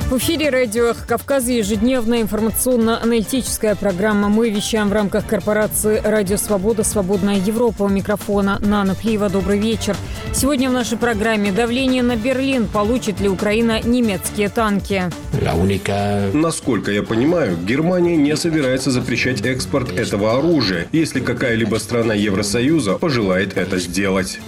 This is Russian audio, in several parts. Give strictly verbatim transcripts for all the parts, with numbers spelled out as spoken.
В эфире радио «Эхо Кавказа» ежедневная информационно-аналитическая программа. Мы вещаем в рамках корпорации «Радио Свобода. Свободная Европа». У микрофона Нана Плиева. Добрый вечер. Сегодня в нашей программе давление на Берлин. Получит ли Украина немецкие танки? Насколько я понимаю, Германия не собирается запрещать экспорт этого оружия, если какая-либо страна Евросоюза пожелает это сделать.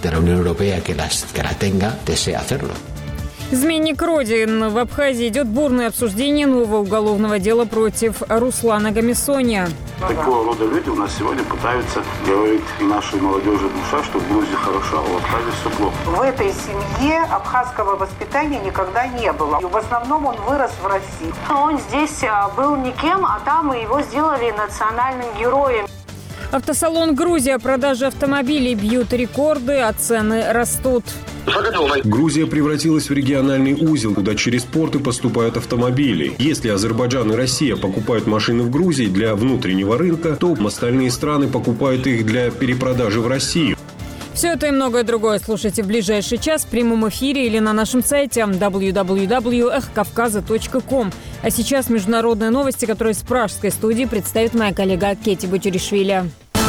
Изменник Родин. В Абхазии идет бурное обсуждение нового уголовного дела против Руслана Гамисоня. Такого рода люди у нас сегодня пытаются говорить нашей молодежи душа, что в Грузии хорошо, а в Абхазии все плохо. В этой семье абхазского воспитания никогда не было. В основном он вырос в России. Он здесь был никем, а там его сделали национальным героем. Автосалон «Грузия». Продажи автомобилей бьют рекорды, а цены растут. Грузия превратилась в региональный узел, куда через порты поступают автомобили. Если Азербайджан и Россия покупают машины в Грузии для внутреннего рынка, то остальные страны покупают их для перепродажи в Россию. Все это и многое другое слушайте в ближайший час в прямом эфире или на нашем сайте дабл ю дабл ю дабл ю точка эхо кавказа точка ком. А сейчас международные новости, которые с пражской студии представит моя коллега Кети Бочеришвили.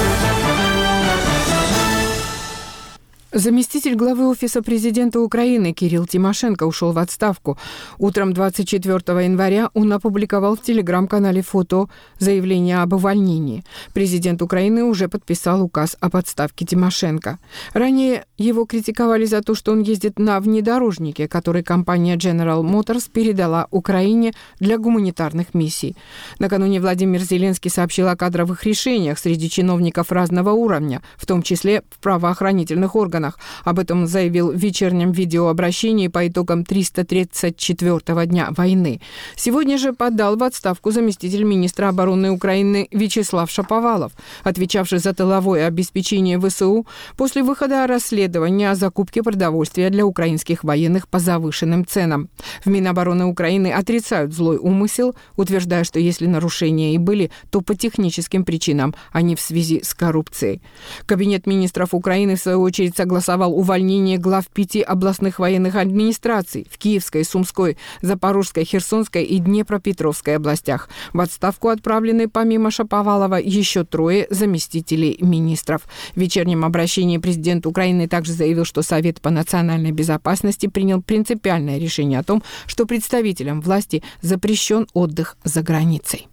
Заместитель главы Офиса президента Украины Кирилл Тимошенко ушел в отставку. Утром двадцать четвёртого января он опубликовал в телеграм-канале фото заявление об увольнении. Президент Украины уже подписал указ об отставке Тимошенко. Ранее его критиковали за то, что он ездит на внедорожнике, который компания General Motors передала Украине для гуманитарных миссий. Накануне Владимир Зеленский сообщил о кадровых решениях среди чиновников разного уровня, в том числе в правоохранительных органах. Об этом он заявил в вечернем видеообращении по итогам триста тридцать четвёртого дня войны. Сегодня же подал в отставку заместитель министра обороны Украины Вячеслав Шаповалов, отвечавший за тыловое обеспечение ВСУ после выхода расследования о закупке продовольствия для украинских военных по завышенным ценам. В Минобороны Украины отрицают злой умысел, утверждая, что если нарушения и были, то по техническим причинам, а не в связи с коррупцией. Кабинет министров Украины, в свою очередь, согласовал увольнение глав пяти областных военных администраций в Киевской, Сумской, Запорожской, Херсонской и Днепропетровской областях. В отставку отправлены помимо Шаповалова еще трое заместителей министров. В вечернем обращении президент Украины также заявил, что Совет по национальной безопасности принял принципиальное решение о том, что представителям власти запрещен отдых за границей.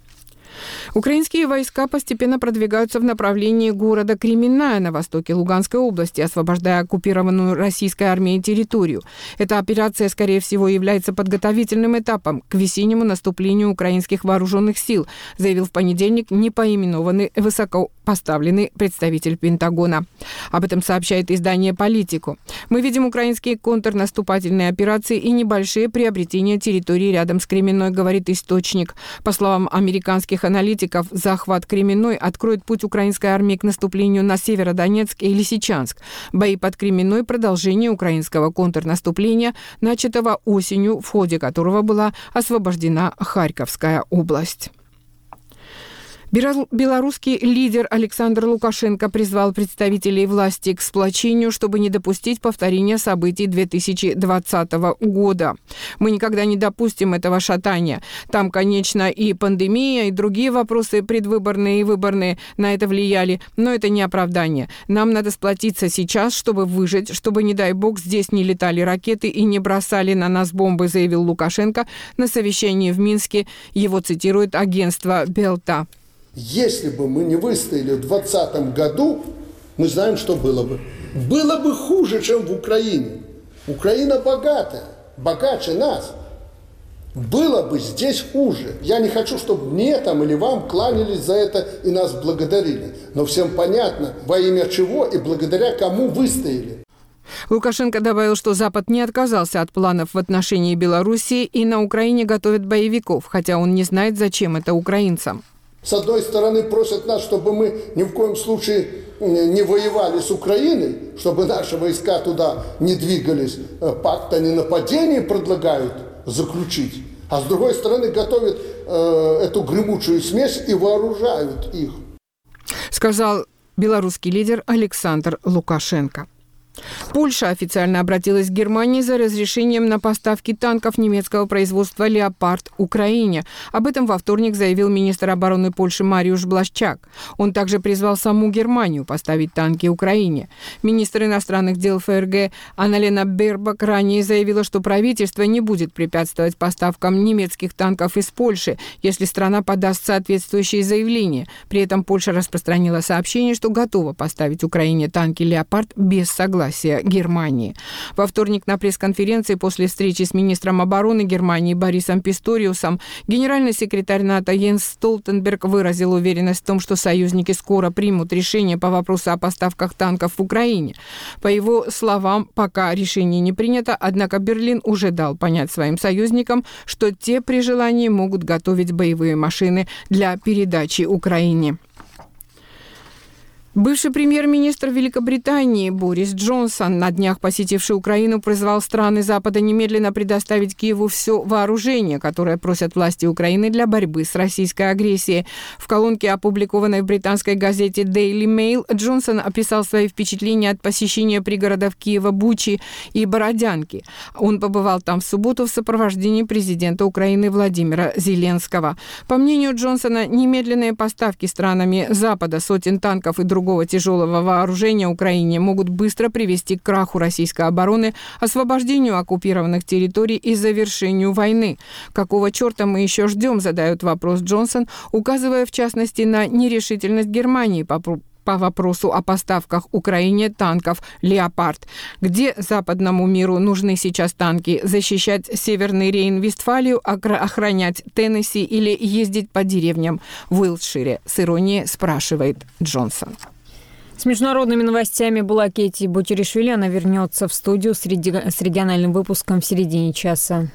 Украинские войска постепенно продвигаются в направлении города Кременная на востоке Луганской области, освобождая оккупированную российской армией территорию. Эта операция, скорее всего, является подготовительным этапом к весеннему наступлению украинских вооруженных сил, заявил в понедельник непоименованный высокопоставленный представитель Пентагона. Об этом сообщает издание «Политику». Мы видим украинские контрнаступательные операции и небольшие приобретения территорий рядом с Кременной, говорит источник. По словам американских аналитиков, захват Кременной откроет путь украинской армии к наступлению на Северодонецк и Лисичанск. Бои под Кременной – продолжение украинского контрнаступления, начатого осенью, в ходе которого была освобождена Харьковская область. Белорусский лидер Александр Лукашенко призвал представителей власти к сплочению, чтобы не допустить повторения событий две тысячи двадцатого года. Мы никогда не допустим этого шатания. Там, конечно, и пандемия, и другие вопросы предвыборные и выборные на это влияли, но это не оправдание. Нам надо сплотиться сейчас, чтобы выжить, чтобы, не дай бог, здесь не летали ракеты и не бросали на нас бомбы, заявил Лукашенко на совещании в Минске. Его цитирует агентство Белта. Если бы мы не выстояли в двадцатом году, мы знаем, что было бы. Было бы хуже, чем в Украине. Украина богатая, богаче нас. Было бы здесь хуже. Я не хочу, чтобы мне там или вам кланялись за это и нас благодарили. Но всем понятно, во имя чего и благодаря кому выстояли. Лукашенко добавил, что Запад не отказался от планов в отношении Белоруссии и на Украине готовят боевиков, хотя он не знает, зачем это украинцам. С одной стороны, просят нас, чтобы мы ни в коем случае не воевали с Украиной, чтобы наши войска туда не двигались. Пакт о ненападении предлагают заключить. А с другой стороны, готовят э, эту гремучую смесь и вооружают их. Сказал белорусский лидер Александр Лукашенко. Польша официально обратилась к Германии за разрешением на поставки танков немецкого производства «Леопард» Украине. Об этом во вторник заявил министр обороны Польши Мариуsz Błaszczak. Он также призвал саму Германию поставить танки Украине. Министр иностранных дел ФРГ Анна-Лена Бербак ранее заявила, что правительство не будет препятствовать поставкам немецких танков из Польши, если страна подаст соответствующие заявления. При этом Польша распространила сообщение, что готова поставить Украине танки «Леопард» без согласия Германии. Во вторник на пресс-конференции после встречи с министром обороны Германии Борисом Писториусом генеральный секретарь НАТО Йенс Столтенберг выразил уверенность в том, что союзники скоро примут решение по вопросу о поставках танков в Украине. По его словам, пока решение не принято, однако Берлин уже дал понять своим союзникам, что те при желании могут готовить боевые машины для передачи Украине. Бывший премьер-министр Великобритании Борис Джонсон, на днях посетивший Украину, призвал страны Запада немедленно предоставить Киеву все вооружение, которое просят власти Украины для борьбы с российской агрессией. В колонке, опубликованной в британской газете Daily Mail, Джонсон описал свои впечатления от посещения пригородов Киева Бучи и Бородянки. Он побывал там в субботу в сопровождении президента Украины Владимира Зеленского. По мнению Джонсона, немедленные поставки странами Запада сотен танков и другого тяжелого вооружения Украине могут быстро привести к краху российской обороны, освобождению оккупированных территорий и завершению войны. Какого черта мы еще ждем, задает вопрос Джонсон, указывая в частности на нерешительность Германии по по вопросу о поставках Украине танков «Леопард». Где западному миру нужны сейчас танки? Защищать Северный Рейн-Вестфалию, охранять Теннесси или ездить по деревням в Уилтшире? С иронией спрашивает Джонсон. С международными новостями была Кетти Бутеришвили. Она вернется в студию с региональным выпуском в середине часа.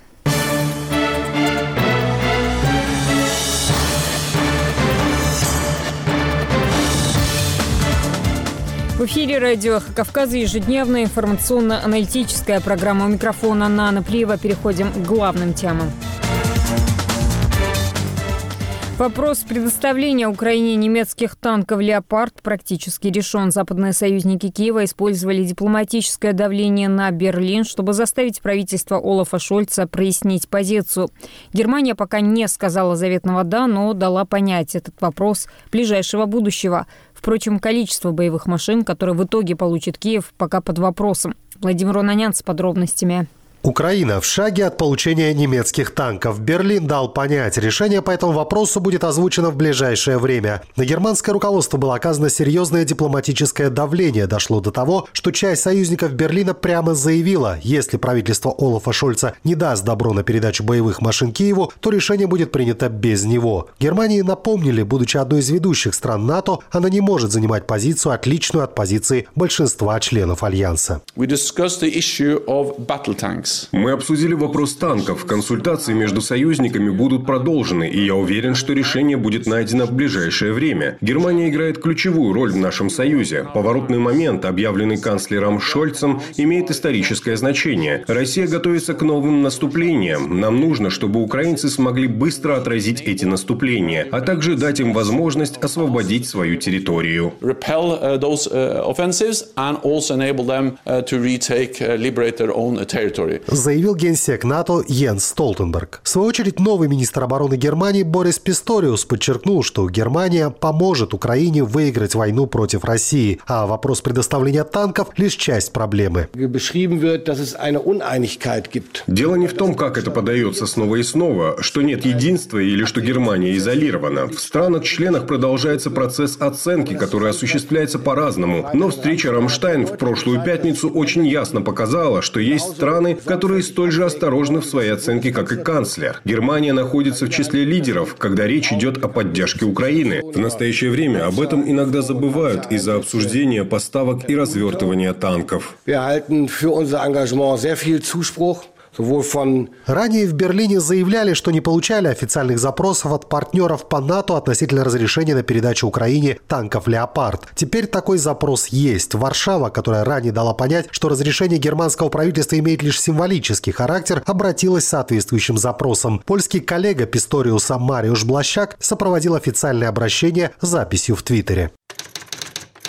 В эфире радио «Эхо Кавказа» ежедневная информационно-аналитическая программа. У микрофона Нана Плиева. Переходим к главным темам. Вопрос предоставления Украине немецких танков «Леопард» практически решен. Западные союзники Киева использовали дипломатическое давление на Берлин, чтобы заставить правительство Олафа Шольца прояснить позицию. Германия пока не сказала заветного «да», но дала понять этот вопрос ближайшего будущего. Впрочем, количество боевых машин, которые в итоге получит Киев, пока под вопросом. Владимир Онанян с подробностями. Украина в шаге от получения немецких танков. Берлин дал понять, решение по этому вопросу будет озвучено в ближайшее время. На германское руководство было оказано серьезное дипломатическое давление. Дошло до того, что часть союзников Берлина прямо заявила, если правительство Олафа Шольца не даст добро на передачу боевых машин Киеву, то решение будет принято без него. Германии напомнили, будучи одной из ведущих стран НАТО, она не может занимать позицию, отличную от позиции большинства членов Альянса. Мы обсудили вопрос танков. Консультации между союзниками будут продолжены, и я уверен, что решение будет найдено в ближайшее время. Германия играет ключевую роль в нашем союзе. Поворотный момент, объявленный канцлером Шольцем, имеет историческое значение. Россия готовится к новым наступлениям. Нам нужно, чтобы украинцы смогли быстро отразить эти наступления, а также дать им возможность освободить свою территорию. Заявил генсек НАТО Йенс Столтенберг. В свою очередь, новый министр обороны Германии Борис Писториус подчеркнул, что Германия поможет Украине выиграть войну против России, а вопрос предоставления танков – лишь часть проблемы. Дело не в том, как это подается снова и снова, что нет единства или что Германия изолирована. В странах-членах продолжается процесс оценки, который осуществляется по-разному. Но встреча Рамштайн в прошлую пятницу очень ясно показала, что есть страны, которые столь же осторожны в своей оценке, как и канцлер. Германия находится в числе лидеров, когда речь идет о поддержке Украины. В настоящее время об этом иногда забывают из-за обсуждения поставок и развертывания танков. Ранее в Берлине заявляли, что не получали официальных запросов от партнеров по НАТО относительно разрешения на передачу Украине танков «Леопард». Теперь такой запрос есть. Варшава, которая ранее дала понять, что разрешение германского правительства имеет лишь символический характер, обратилась с соответствующим запросом. Польский коллега Писториуса Мариуsz Błaszczak сопроводил официальное обращение записью в Твиттере.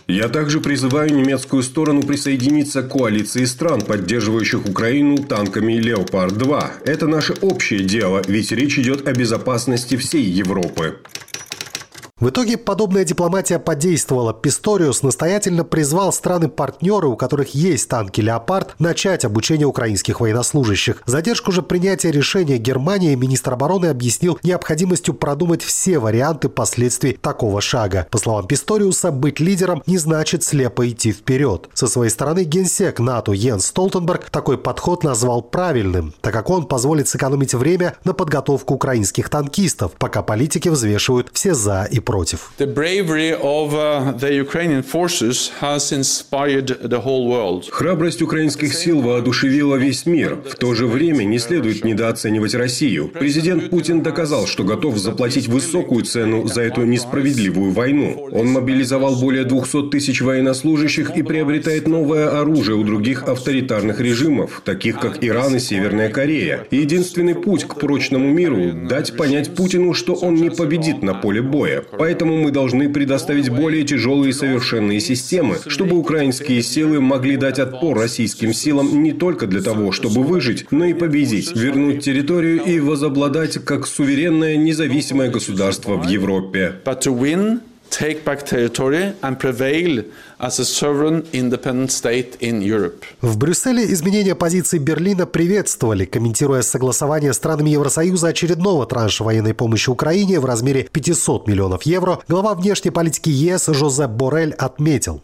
Я также призываю немецкую сторону присоединиться к коалиции стран, поддерживающих Украину танками «Леопард-два». Это наше общее дело, ведь речь идет о безопасности всей Европы. В итоге подобная дипломатия подействовала. Писториус настоятельно призвал страны-партнеры, у которых есть танки «Леопард», начать обучение украинских военнослужащих. Задержку же принятия решения Германии министр обороны объяснил необходимостью продумать все варианты последствий такого шага. По словам Писториуса, быть лидером не значит слепо идти вперед. Со своей стороны генсек НАТО Йенс Столтенберг такой подход назвал правильным, так как он позволит сэкономить время на подготовку украинских танкистов, пока политики взвешивают все «за» и «против». The bravery of uh, the Ukrainian forces has inspired the whole world. Храбрость украинских сил воодушевила весь мир. В то же время не следует недооценивать Россию. Президент Путин доказал, что готов заплатить высокую цену за эту несправедливую войну. Он мобилизовал более двухсот тысяч военнослужащих и приобретает новое оружие у других авторитарных режимов, таких как Иран и Северная Корея. И единственный путь к прочному миру – дать понять Путину, что он не победит на поле боя. Поэтому мы должны предоставить более тяжелые и совершенные системы, чтобы украинские силы могли дать отпор российским силам не только для того, чтобы выжить, но и победить, вернуть территорию и возобладать как суверенное независимое государство в Европе. Take back territory and prevail as a sovereign independent state in Europe. В Брюсселе изменения позиции Берлина приветствовали, комментируя согласование странами Евросоюза очередного транша военной помощи Украине в размере пятисот миллионов евро. Глава внешней политики ЕС Жозеп Боррель отметил: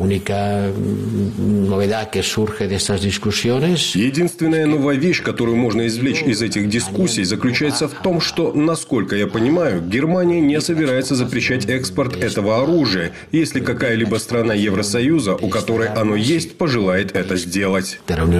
единственная новая вещь, которую можно извлечь из этих дискуссий, заключается в том, что, насколько я понимаю, Германия не собирается запрещать экспорт этого оружия, если какая-либо страна Евросоюза, у которой оно есть, пожелает это сделать.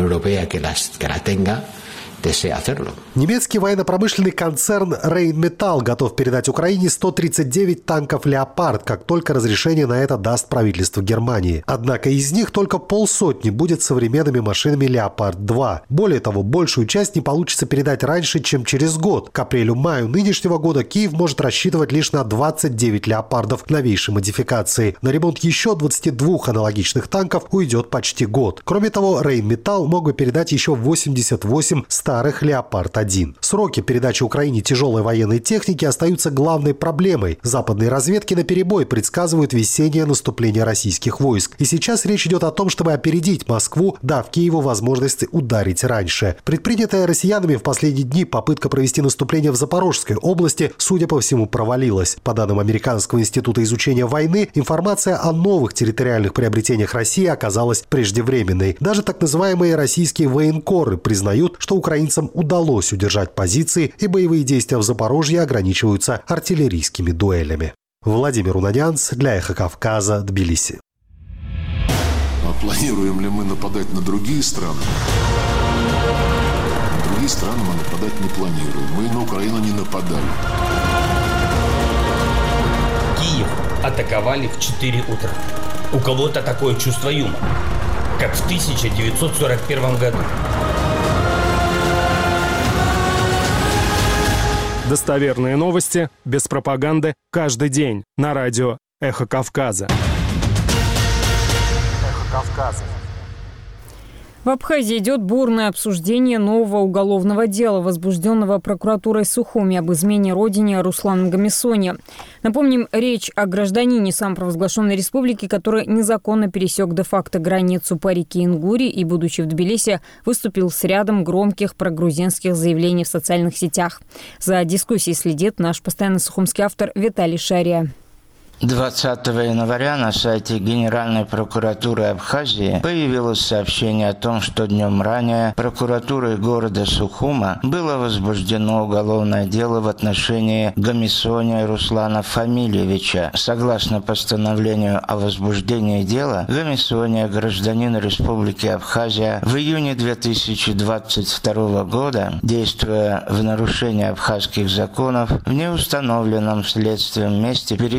Немецкий военно-промышленный концерн Rheinmetall готов передать Украине сто тридцать девять танков «Леопард», как только разрешение на это даст правительство Германии. Однако из них только полсотни будет современными машинами «Леопард-два». Более того, большую часть не получится передать раньше, чем через год. К апрелю-маю нынешнего года Киев может рассчитывать лишь на двадцать девять «Леопардов» новейшей модификации. На ремонт еще двадцати двух аналогичных танков уйдет почти год. Кроме того, Rheinmetall мог бы передать еще восемьдесят восемь старых «Леопард-один». Сроки передачи Украине тяжелой военной техники остаются главной проблемой. Западные разведки наперебой предсказывают весеннее наступление российских войск. И сейчас речь идет о том, чтобы опередить Москву, дав Киеву возможность ударить раньше. Предпринятая россиянами в последние дни попытка провести наступление в Запорожской области, судя по всему, провалилась. По данным Американского института изучения войны, информация о новых территориальных приобретениях России оказалась преждевременной. Даже так называемые российские военкоры признают, что украинцам удалось удержать позиции, и боевые действия в Запорожье ограничиваются артиллерийскими дуэлями. Владимир Унанянц для «Эхо Кавказа», Тбилиси. А планируем ли мы нападать на другие страны? На другие страны мы нападать не планируем. Мы на Украину не нападали. Киев атаковали в четыре утра. У кого-то такое чувство юмора, как в тысяча девятьсот сорок первом году. Достоверные новости, без пропаганды, каждый день на радио «Эхо Кавказа». «Эхо Кавказа». В Абхазии идет бурное обсуждение нового уголовного дела, возбужденного прокуратурой Сухуми об измене родине Русланом Гамисоне. Напомним, речь о гражданине самопровозглашенной республики, который незаконно пересек де-факто границу по реке Ингури и, будучи в Тбилиси, выступил с рядом громких прогрузинских заявлений в социальных сетях. За дискуссией следит наш постоянный сухумский автор Виталий Шария. двадцатого января на сайте Генеральной прокуратуры Абхазии появилось сообщение о том, что днем ранее прокуратурой города Сухума было возбуждено уголовное дело в отношении Гамисоне Руслана Фамильевича. Согласно постановлению о возбуждении дела, Гамисоне, гражданин Республики Абхазия, в июне две тысячи двадцать второго года, действуя в нарушение абхазских законов, в неустановленном следствием месте пересек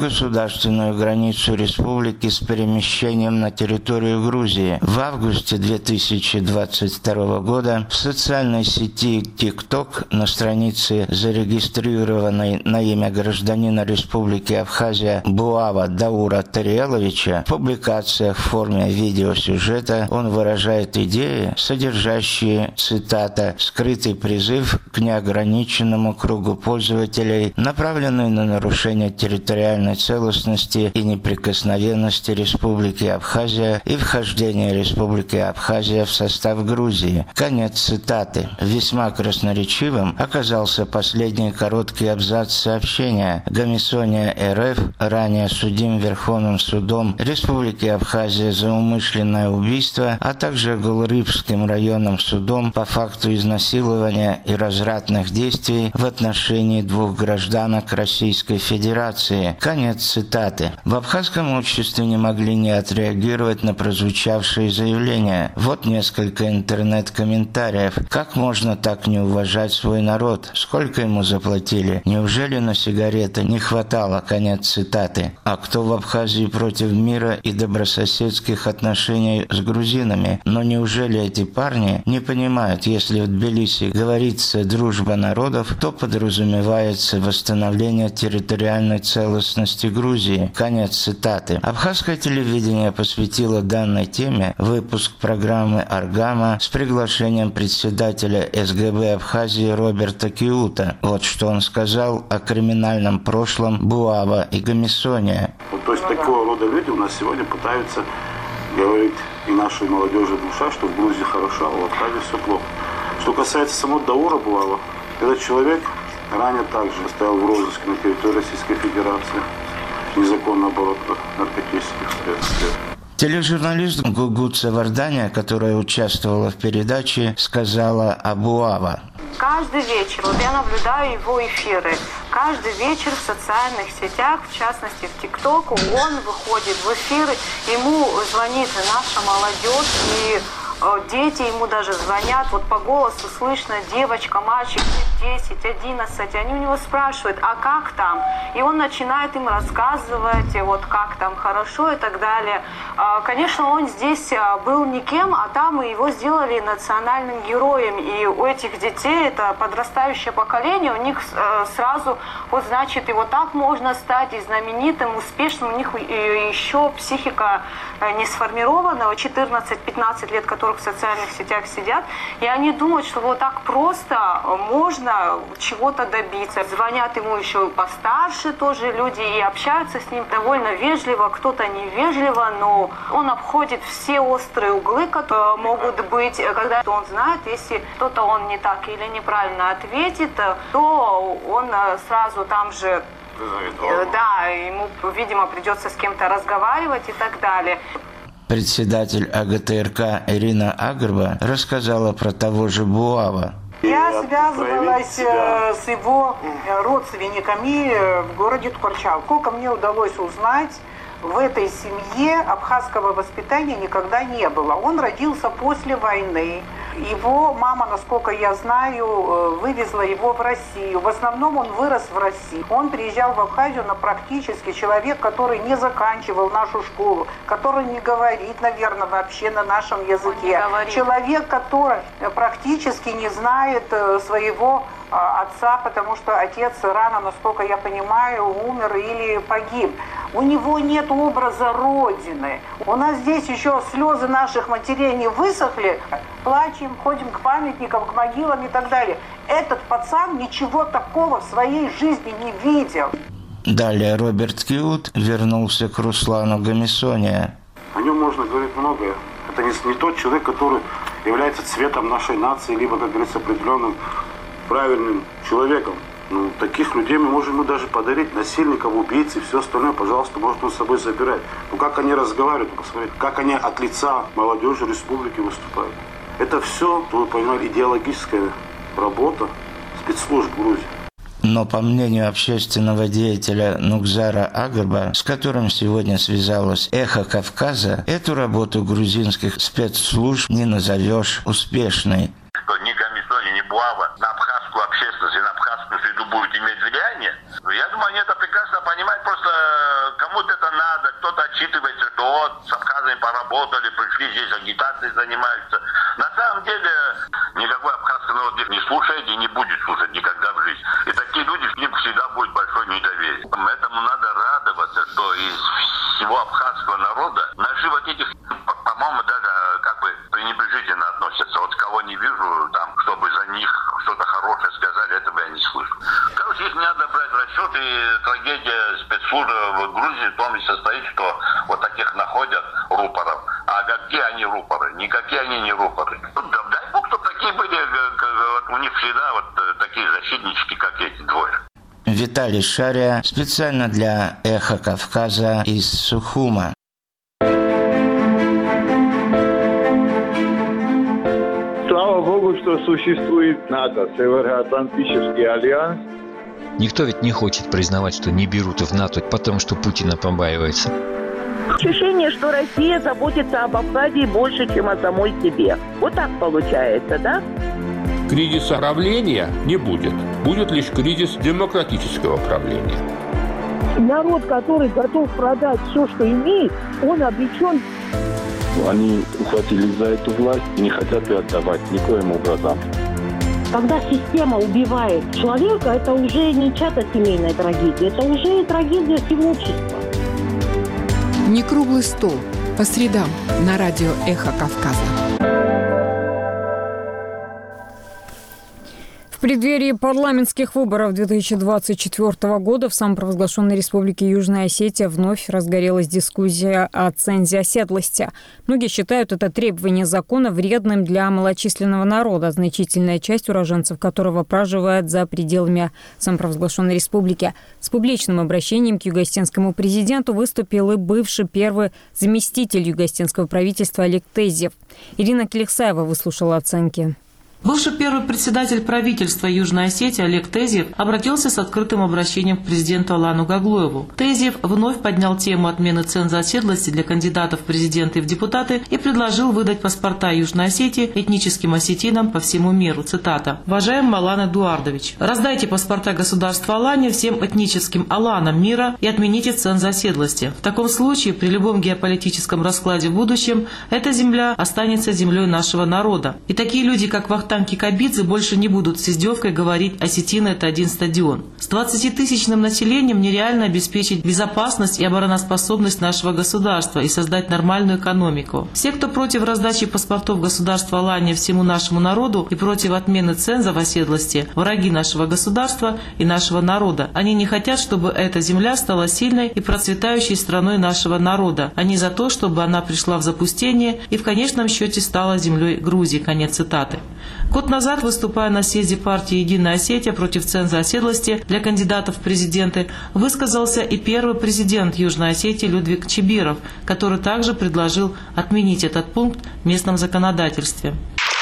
государственную границу республики с перемещением на территорию Грузии. В августе две тысячи двадцать второго года в социальной сети TikTok на странице, зарегистрированной на имя гражданина Республики Абхазия Буава Даура Тариеловича, в публикациях в форме видеосюжета он выражает идеи, содержащие, цитата, «скрытый призыв к неограниченному кругу пользователей, направленный на нарушение территориальной целостности и неприкосновенности Республики Абхазия и вхождение Республики Абхазия в состав Грузии». Конец цитаты. Весьма красноречивым оказался последний короткий абзац сообщения. Гомисония РФ, ранее судим Верховным судом Республики Абхазия за умышленное убийство, а также Голрыбским районным судом по факту изнасилования и развратных действий в отношении двух гражданок Российской Федерации. Конец цитаты. В абхазском обществе не могли не отреагировать на прозвучавшие заявления. Вот несколько интернет-комментариев. Как можно так не уважать свой народ? Сколько ему заплатили? Неужели на сигареты не хватало? Конец цитаты. А кто в Абхазии против мира и добрососедских отношений с грузинами? Но неужели эти парни не понимают, если в Тбилиси говорится «дружба народов», то подразумевается восстановление территориальной целостности Грузии. Конец цитаты. Абхазское телевидение посвятило данной теме выпуск программы «Аргама» с приглашением председателя СГБ Абхазии Роберта Киута. Вот что он сказал о криминальном прошлом Буава и Гомисония. Вот, то есть такого рода люди у нас сегодня пытаются говорить и нашей молодежи душа, что в Грузии хорошо, а в Абхазии все плохо. Что касается самого Даура Буава, этот человек ранее также стоял в розыске на территории Российской Федерации. Незаконный оборот наркотических средств. Тележурналист Гугу Цаварданя, которая участвовала в передаче, сказала о Буава. Каждый вечер, вот я наблюдаю его эфиры, каждый вечер в социальных сетях, в частности в ТикТоку, он выходит в эфир, ему звонит наша молодежь, и дети ему даже звонят, вот по голосу слышно, девочка, мальчик, десять, одиннадцать, они у него спрашивают, а как там? И он начинает им рассказывать, вот как там хорошо и так далее. Конечно, он здесь был никем, а там его сделали национальным героем. И у этих детей, это подрастающее поколение, у них сразу, вот значит, и вот так можно стать и знаменитым, успешным. У них еще психика не сформирована, четырнадцать-пятнадцать лет, которые в социальных сетях сидят, и они думают, что вот так просто можно чего-то добиться. Звонят ему еще постарше тоже люди и общаются с ним довольно вежливо, кто-то невежливо, но он обходит все острые углы, которые могут быть, когда он знает, если кто-то он не так или неправильно ответит, то он сразу там же, да, ему, видимо, придется с кем-то разговаривать и так далее. Председатель АГТРК Ирина Агарба рассказала про того же Буава. Я связывалась себя. с его родственниками в городе Ткачал. Сколько мне удалось узнать, в этой семье абхазского воспитания никогда не было. Он родился после войны. Его мама, насколько я знаю, вывезла его в Россию. В основном он вырос в России. Он приезжал в Абхазию на практически человек, который не заканчивал нашу школу, который не говорит, наверное, вообще на нашем языке. Человек, который практически не знает своего отца, потому что отец рано, насколько я понимаю, умер или погиб. У него нет образа Родины. У нас здесь еще слезы наших матерей не высохли. Плачем, ходим к памятникам, к могилам и так далее. Этот пацан ничего такого в своей жизни не видел. Далее Роберт Киут вернулся к Руслану Гомисония. О нем можно говорить многое. Это не, не тот человек, который является цветом нашей нации, либо, как говорится, определенным правильным человеком. Ну, таких людей мы можем ему даже подарить, насильников, убийц и все остальное, пожалуйста, может он с собой забирать. Ну, как они разговаривают, посмотрите, как они от лица молодежи республики выступают. Это все, вы понимаете, идеологическая работа спецслужб Грузии. Но по мнению общественного деятеля Нукзара Агарба, с которым сегодня связалось «Эхо Кавказа», эту работу грузинских спецслужб не назовешь успешной. Ни Гомисония, ни Буава на абхазскую общественность и на абхазскую среду будет будет иметь влияние. Я думаю, они это прекрасно понимают, просто кому-то это надо, кто-то отчитывается, что вот с абхазами поработали, пришли здесь агитацией занимаются. На самом деле никакой абхазский народ их не слушает и не будет слушать никогда в жизни. И такие люди, к ним всегда будет большое недоверие. Этому надо радоваться, что из всего абхазского народа наши вот этих, по-моему, даже как бы пренебрежительно относятся. Вот кого не вижу, там, чтобы за них что-то хорошее сказали, этого я не слышу. Короче, их не надо брать в расчет, и трагедия спецслужб в Грузии в том и состоит, что вот таких находят рупоров. А какие они рупоры? Никакие они не рупоры. Да, дай бог, чтобы такие были, вот у них всегда вот такие защитнички, как эти двое. Виталий Шария специально для «Эхо Кавказа» из Сухума. Слава Богу, что существует НАТО, Североатлантический альянс. Никто ведь не хочет признавать, что не берут в НАТО, потому что Путина побаивается. Ощущение, что Россия заботится об Абхазии больше, чем о самой себе. Вот так получается, да? Кризиса правления не будет. Будет лишь кризис демократического правления. Народ, который готов продать все, что имеет, он обречен. Они ухватились за эту власть и не хотят ее отдавать никоим образом. Когда система убивает человека, это уже не чья-то семейная трагедия, это уже трагедия всего общества. Не круглый стол. По средам на радио «Эхо Кавказа». В преддверии парламентских выборов две тысячи двадцать четвёртого года в самопровозглашенной Республике Южная Осетия вновь разгорелась дискуссия о цензе оседлости. Многие считают это требование закона вредным для малочисленного народа, значительная часть уроженцев которого проживает за пределами самопровозглашенной республики. С публичным обращением к югоостенскому президенту выступил и бывший первый заместитель югоостенского правительства Олег Тезев. Ирина Келексаева выслушала оценки. Бывший первый председатель правительства Южной Осетии Олег Тезев обратился с открытым обращением к президенту Алану Гаглоеву. Тезев вновь поднял тему отмены ценза оседлости для кандидатов в президенты и в депутаты и предложил выдать паспорта Южной Осетии этническим осетинам по всему миру. Цитата. «Уважаемый Алан Эдуардович, раздайте паспорта государства Алания всем этническим аланам мира и отмените ценз оседлости. В таком случае при любом геополитическом раскладе в будущем эта земля останется землей нашего народа. И такие люди, как Вахтанг Кикабидзе, больше не будут с издевкой говорить «Осетина – это один стадион». С двадцатитысячным населением нереально обеспечить безопасность и обороноспособность нашего государства и создать нормальную экономику. Все, кто против раздачи паспортов государства Алания всему нашему народу и против отмены ценза в оседлости, враги нашего государства и нашего народа. Они не хотят, чтобы эта земля стала сильной и процветающей страной нашего народа. Они за то, чтобы она пришла в запустение и в конечном счете стала землей Грузии». Конец цитаты. Год назад, выступая на съезде партии «Единая Осетия» против ценза оседлости для кандидатов в президенты, высказался и первый президент Южной Осетии Людвиг Чибиров, который также предложил отменить этот пункт в местном законодательстве.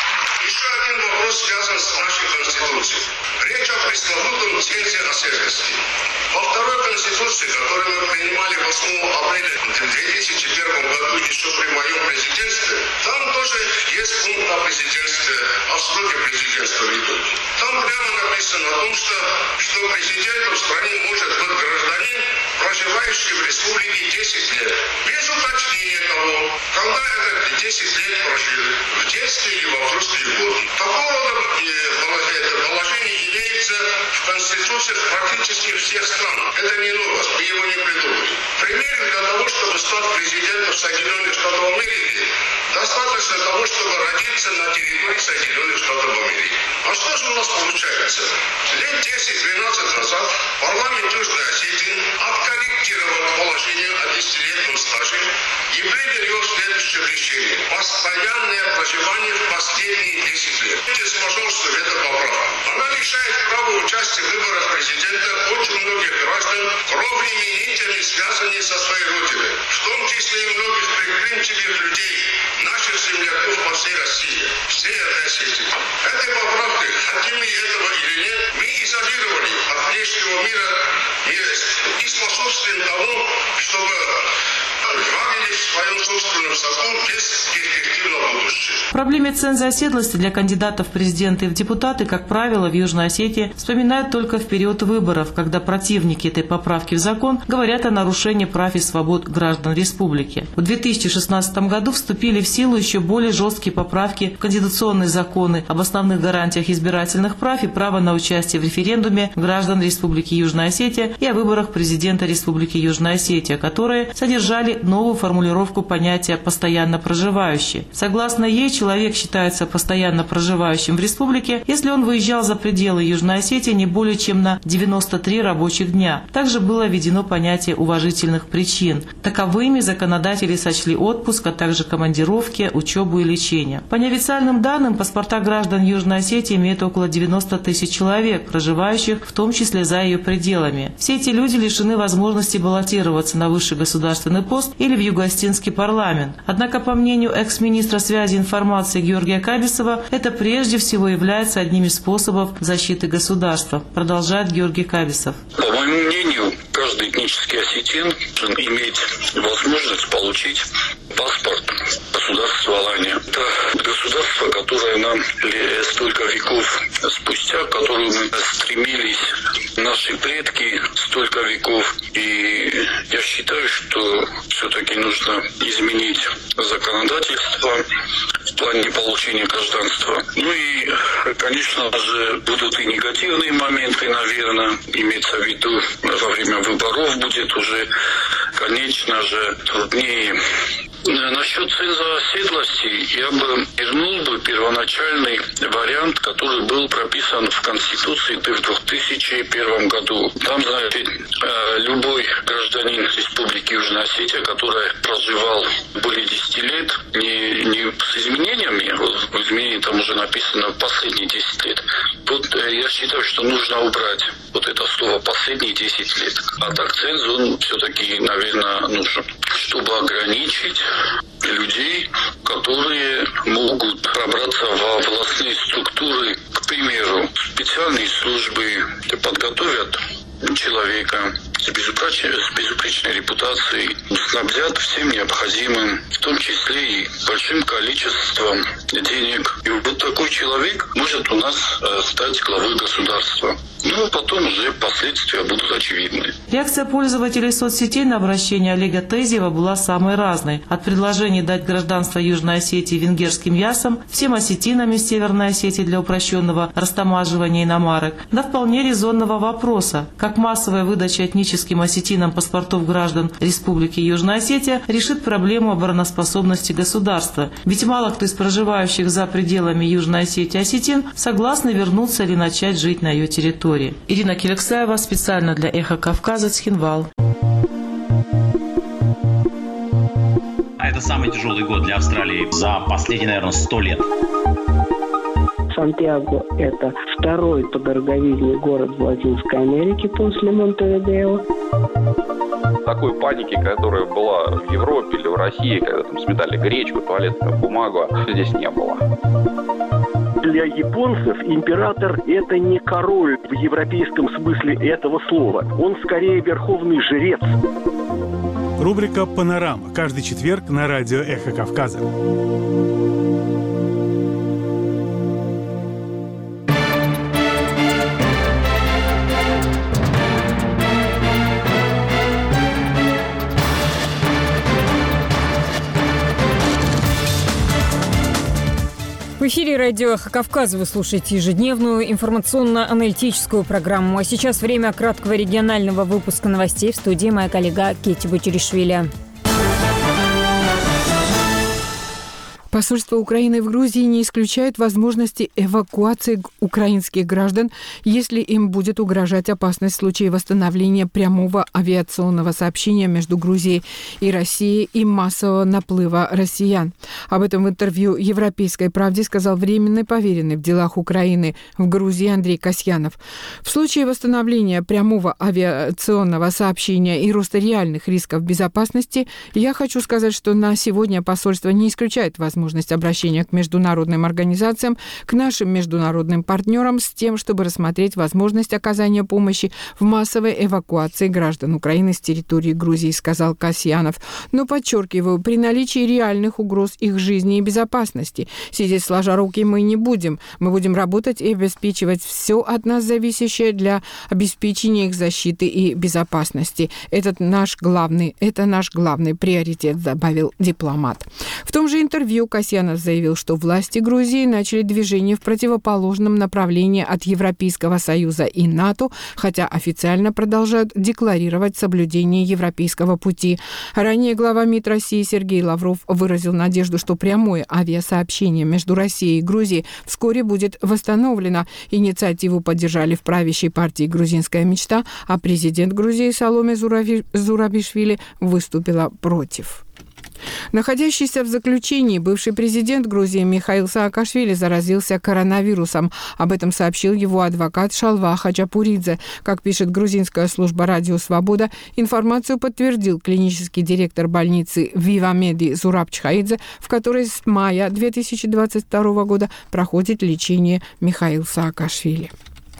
Еще один вопрос связан с нашей Конституцией. Речь о пресловутом цензе оседлости. Во второй Конституции, которую мы принимали восьмого апреля две тысячи первого году еще при моем президентстве, там тоже есть пункт о президентстве, о сроке президентства в итоге. Там прямо написано о том, что, что президентом в стране может быть гражданин, проживающий в республике десять лет. Без уточнения того, когда это десять лет прожили, в детстве или во взрослые годы. Такого рода положение имеется в Конституциях практически всех стран. Это не новость, мы его не придумали. Пример для того, чтобы стать президентом Соединенных Штатов Америки, достаточно того, чтобы родиться на территории Соединенных Штатов Америки. А что же у нас получается? Лет десять-двенадцать назад парламент Южной Осетии откорректировал положение о десятилетнем стаже и принял его следующее решение. Постоянное проживание в последние десять лет. Видите, пожалуйста, это поправка. Она лишает права участия в выборах президента очень многих граждан кровными нитями, связанными со своей родиной. В том числе и многих предприимчивых людей, наших земляков по всей России, всей этой Осетии. Этой поправкой, хотим мы этого или нет, мы изолировали от внешнего мира и способствуем тому, чтобы грабили в своем собственном соку без перспективного будущего. В проблеме цензоседлости для кандидатов в президенты и в депутаты, как правило, в Южной Осетии вспоминают только в период выборов, когда противники этой поправки в закон говорят о нарушении прав и свобод граждан республики. В две тысячи шестнадцатом году вступили в силу еще более жесткие поправки в конституционные законы об основных гарантиях избирательных прав и права на участие в референдуме граждан Республики Южная Осетия и о выборах президента Республики Южная Осетия, которые содержали новую формулировку понятия «постоянно проживающий». Согласно ей, человек считается постоянно проживающим в республике, если он выезжал за пределы Южной Осетии не более чем на девяносто три рабочих дня. Также было введено понятие уважительных причин. Таковыми законодатели сочли отпуск, а также командировки, учебу и лечение. По неофициальным данным, паспорта граждан Южной Осетии имеют около девяноста тысяч человек, проживающих в том числе за ее пределами. Все эти люди лишены возможности баллотироваться на высший государственный пост или в юго-осетинский парламент. Однако, по мнению экс-министра связи и информации Георгия Кабисова, это прежде всего является одним из способов защиты государства, продолжает Георгий Кабисов. По моему мнению, каждый этнический осетин должен иметь возможность получить паспорт государства Алания. Это государство, которое нам столько веков спустя, к которому мы стремились наши предки столько веков. И я считаю, что все-таки нужно изменить законодательство в плане получения гражданства. Ну и, конечно же, будут и негативные моменты, наверное, имеется в виду, во время выборов будет уже, конечно же, труднее. Насчет цензоседлости я бы вернул бы первоначальный вариант, который был прописан в Конституции в две тысячи первом году. Там, знаете, любой гражданин Республики Южная Осетия, который проживал более десяти лет, не, не с изменениями, в изменении там уже написано последние десять лет, вот я считаю, что нужно убрать вот это слово «последние десять лет». А так ценз, он все-таки, наверное, нужен, чтобы ограничить людей, которые могут пробраться во властные структуры, к примеру, специальные службы подготовят человека с безупречной, с безупречной репутацией, снабдят всем необходимым, в том числе и большим количеством денег. И вот такой человек может у нас стать главой государства. Ну, а потом уже последствия будут очевидны. Реакция пользователей соцсетей на обращение Олега Тезиева была самой разной. От предложений дать гражданство Южной Осетии венгерским ясам, всем осетинам из Северной Осетии для упрощенного растамаживания иномарок, до вполне резонного вопроса, как массовая выдача этническим осетинам паспортов граждан Республики Южная Осетия решит проблему обороноспособности государства. Ведь мало кто из проживающих за пределами Южной Осетии осетин согласны вернуться или начать жить на ее территории. Ирина Келексаева специально для «Эхо Кавказа», Цхинвал. Это самый тяжелый год для Австралии за последние, наверное, сто лет. Сантьяго – это второй по дороговизне город в Латинской Америке после Монтевидео. Такой паники, которая была в Европе или в России, когда там сметали гречку, туалетную бумагу, здесь не было. Для японцев император – это не король в европейском смысле этого слова. Он скорее верховный жрец. Рубрика «Панорама». Каждый четверг на радио «Эхо Кавказа». В эфире радио «Эхо Кавказа» вы слушаете ежедневную информационно-аналитическую программу. А сейчас время краткого регионального выпуска новостей. В студии моя коллега Кетти Бочеришвили. Посольство Украины в Грузии не исключает возможности эвакуации украинских граждан, если им будет угрожать опасность в случае восстановления прямого авиационного сообщения между Грузией и Россией и массового наплыва россиян. Об этом в интервью «Европейской правде» сказал временный поверенный в делах Украины в Грузии Андрей Касьянов. В случае восстановления прямого авиационного сообщения и роста реальных рисков безопасности, я хочу сказать, что на сегодня посольство не исключает возможности возможность обращения к международным организациям, к нашим международным партнерам с тем, чтобы рассмотреть возможность оказания помощи в массовой эвакуации граждан Украины с территории Грузии, сказал Касьянов. Но, подчеркиваю, при наличии реальных угроз их жизни и безопасности. Сидеть сложа руки мы не будем. Мы будем работать и обеспечивать все от нас зависящее для обеспечения их защиты и безопасности. Это наш главный, это наш главный приоритет, добавил дипломат. В том же интервью Касьянов заявил, что власти Грузии начали движение в противоположном направлении от Европейского Союза и НАТО, хотя официально продолжают декларировать соблюдение европейского пути. Ранее глава МИД России Сергей Лавров выразил надежду, что прямое авиасообщение между Россией и Грузией вскоре будет восстановлено. Инициативу поддержали в правящей партии «Грузинская мечта», а президент Грузии Саломе Зурабишвили выступила против. Находящийся в заключении бывший президент Грузии Михаил Саакашвили заразился коронавирусом. Об этом сообщил его адвокат Шалва Хачапуридзе. Как пишет грузинская служба «Радио Свобода», информацию подтвердил клинический директор больницы Вивамеди Зураб Чхаидзе, в которой с мая две тысячи двадцать второго года проходит лечение Михаил Саакашвили.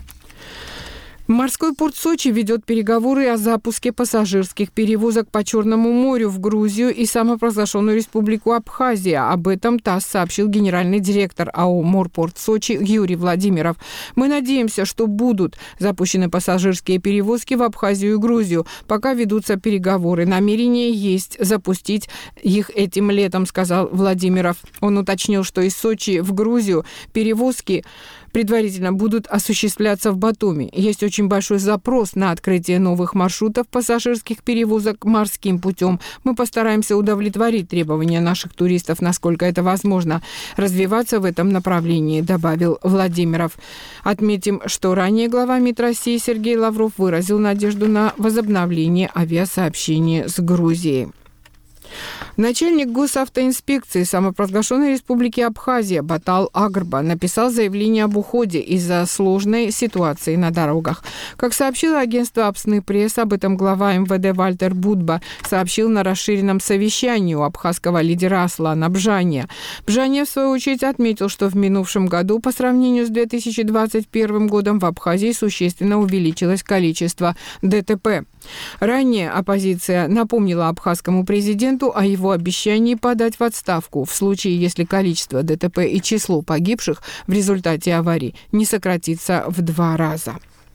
Морской порт Сочи ведет переговоры о запуске пассажирских перевозок по Черному морю в Грузию и самопровозглашенную республику Абхазия. Об этом ТАСС сообщил генеральный директор АО «Морпорт Сочи» Юрий Владимиров. Мы надеемся, что будут запущены пассажирские перевозки в Абхазию и Грузию. Пока ведутся переговоры. Намерение есть запустить их этим летом, сказал Владимиров. Он уточнил, что из Сочи в Грузию перевозки предварительно будут осуществляться в Батуми. Есть очень большой запрос на открытие новых маршрутов пассажирских перевозок морским путем. Мы постараемся удовлетворить требования наших туристов, насколько это возможно, развиваться в этом направлении, добавил Владимиров. Отметим, что ранее глава МИД России Сергей Лавров выразил надежду на возобновление авиасообщения с Грузией. Начальник госавтоинспекции самопровозглашенной республики Абхазия Батал Агрба написал заявление об уходе из-за сложной ситуации на дорогах. Как сообщило агентство «Абсны Пресс», об этом глава МВД Вальтер Будба сообщил на расширенном совещании у абхазского лидера Аслана Бжания. Бжания, в свою очередь, отметил, что в минувшем году по сравнению с две тысячи двадцать первым годом в Абхазии существенно увеличилось количество ДТП. Ранее оппозиция напомнила абхазскому президенту о его обещании подать в отставку в случае, если количество ДТП и число погибших в результате аварий не сократится в два раза.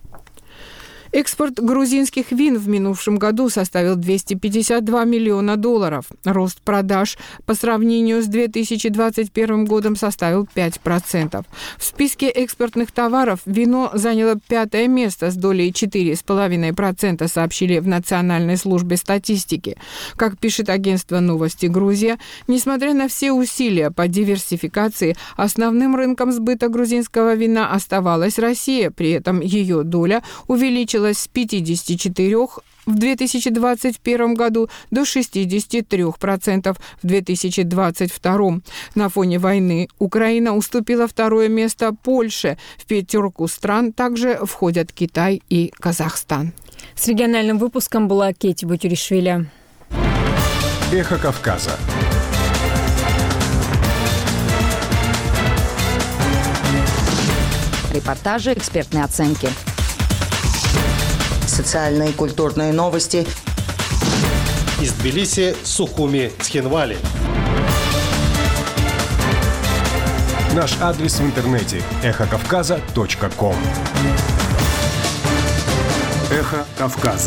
Экспорт грузинских вин в минувшем году составил двести пятьдесят два миллиона долларов. Рост продаж по сравнению с две тысячи двадцать первым годом составил пять процентов. В списке экспортных товаров вино заняло пятое место с долей четыре целых пять десятых процента, сообщили в Национальной службе статистики. Как пишет агентство «Новости Грузия», несмотря на все усилия по диверсификации, основным рынком сбыта грузинского вина оставалась Россия. При этом ее доля увеличилась с пятидесяти четырёх процентов в две тысячи двадцать первом году до шестидесяти трёх процентов в две тысячи двадцать втором. На фоне войны Украина уступила второе место Польше. В пятерку стран также входят Китай и Казахстан. С региональным выпуском была Кетти Бутюришвили. Эхо Кавказа. Репортажи, экспертные оценки. Социальные и культурные новости. Из Тбилиси, Сухуми, Цхинвали. Наш адрес в интернете – эхо кавказа точка ком. Эхо Кавказа.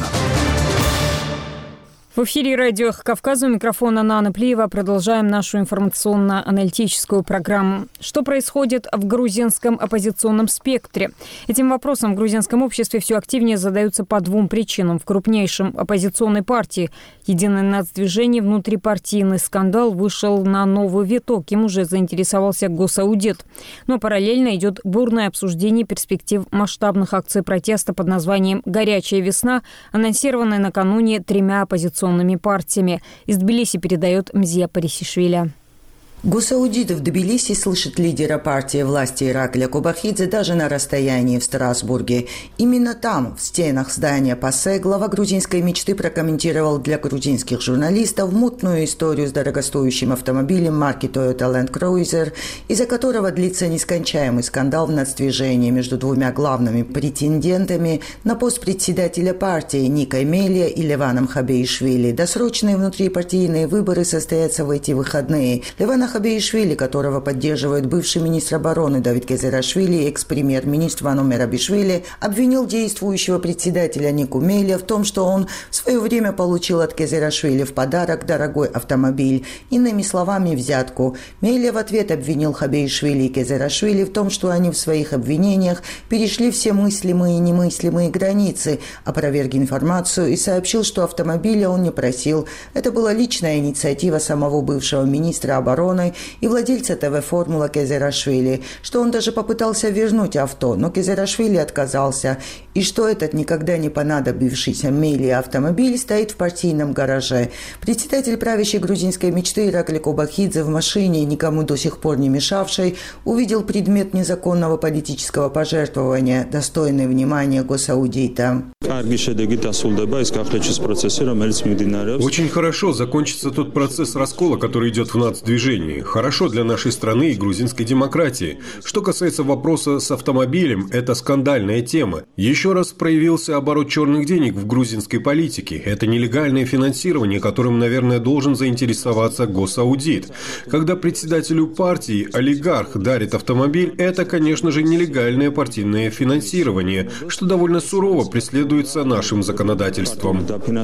В эфире радио «Эхо Кавказа», у микрофона Нана Плиева. Продолжаем нашу информационно-аналитическую программу. Что происходит в грузинском оппозиционном спектре? Этим вопросом в грузинском обществе все активнее задаются по двум причинам. В крупнейшем оппозиционной партии «Единое нацдвижение» внутрипартийный скандал вышел на новый виток. Им уже заинтересовался госаудит. Но параллельно идет бурное обсуждение перспектив масштабных акций протеста под названием «Горячая весна», анонсированной накануне тремя оппозиционными партиями. Из Тбилиси передает Мзия Парисишвили. Госаудит в Тбилиси слышит лидера партии власти Иракля Кобахидзе даже на расстоянии в Страсбурге. Именно там, в стенах здания ПАСЕ, глава грузинской мечты прокомментировал для грузинских журналистов мутную историю с дорогостоящим автомобилем марки Toyota Land Cruiser, из-за которого длится нескончаемый скандал в нацдвижении между двумя главными претендентами на пост председателя партии Никой Мелия и Леваном Хабеишвили. Досрочные внутрипартийные выборы состоятся в эти выходные. Левана Хабеишвили, которого поддерживает бывший министр обороны Давид Кезерашвили и экс-премьер-министр Вано Мерабишвили, обвинил действующего председателя Нику Мелия в том, что он в свое время получил от Кезерашвили в подарок дорогой автомобиль, иными словами, взятку. Мелия в ответ обвинил Хабеишвили и Кезерашвили в том, что они в своих обвинениях перешли все мыслимые и немыслимые границы, опроверг информацию и сообщил, что автомобиля он не просил. Это была личная инициатива самого бывшего министра обороны и владельца ТВ «Формула» Кезерашвили, что он даже попытался вернуть авто, но Кезерашвили отказался, и что этот никогда не понадобившийся Мелии автомобиль стоит в партийном гараже. Председатель правящей грузинской мечты Иракли Кобахидзе в машине, никому до сих пор не мешавшей, увидел предмет незаконного политического пожертвования, достойный внимания госаудита. Очень хорошо закончится тот процесс раскола, который идет в нацдвижении. Хорошо для нашей страны и грузинской демократии. Что касается вопроса с автомобилем, это скандальная тема. Еще раз проявился оборот черных денег в грузинской политике. Это нелегальное финансирование, которым, наверное, должен заинтересоваться госаудит. Когда председателю партии олигарх дарит автомобиль, это, конечно же, нелегальное партийное финансирование, что довольно сурово преследуется нашим законодательством.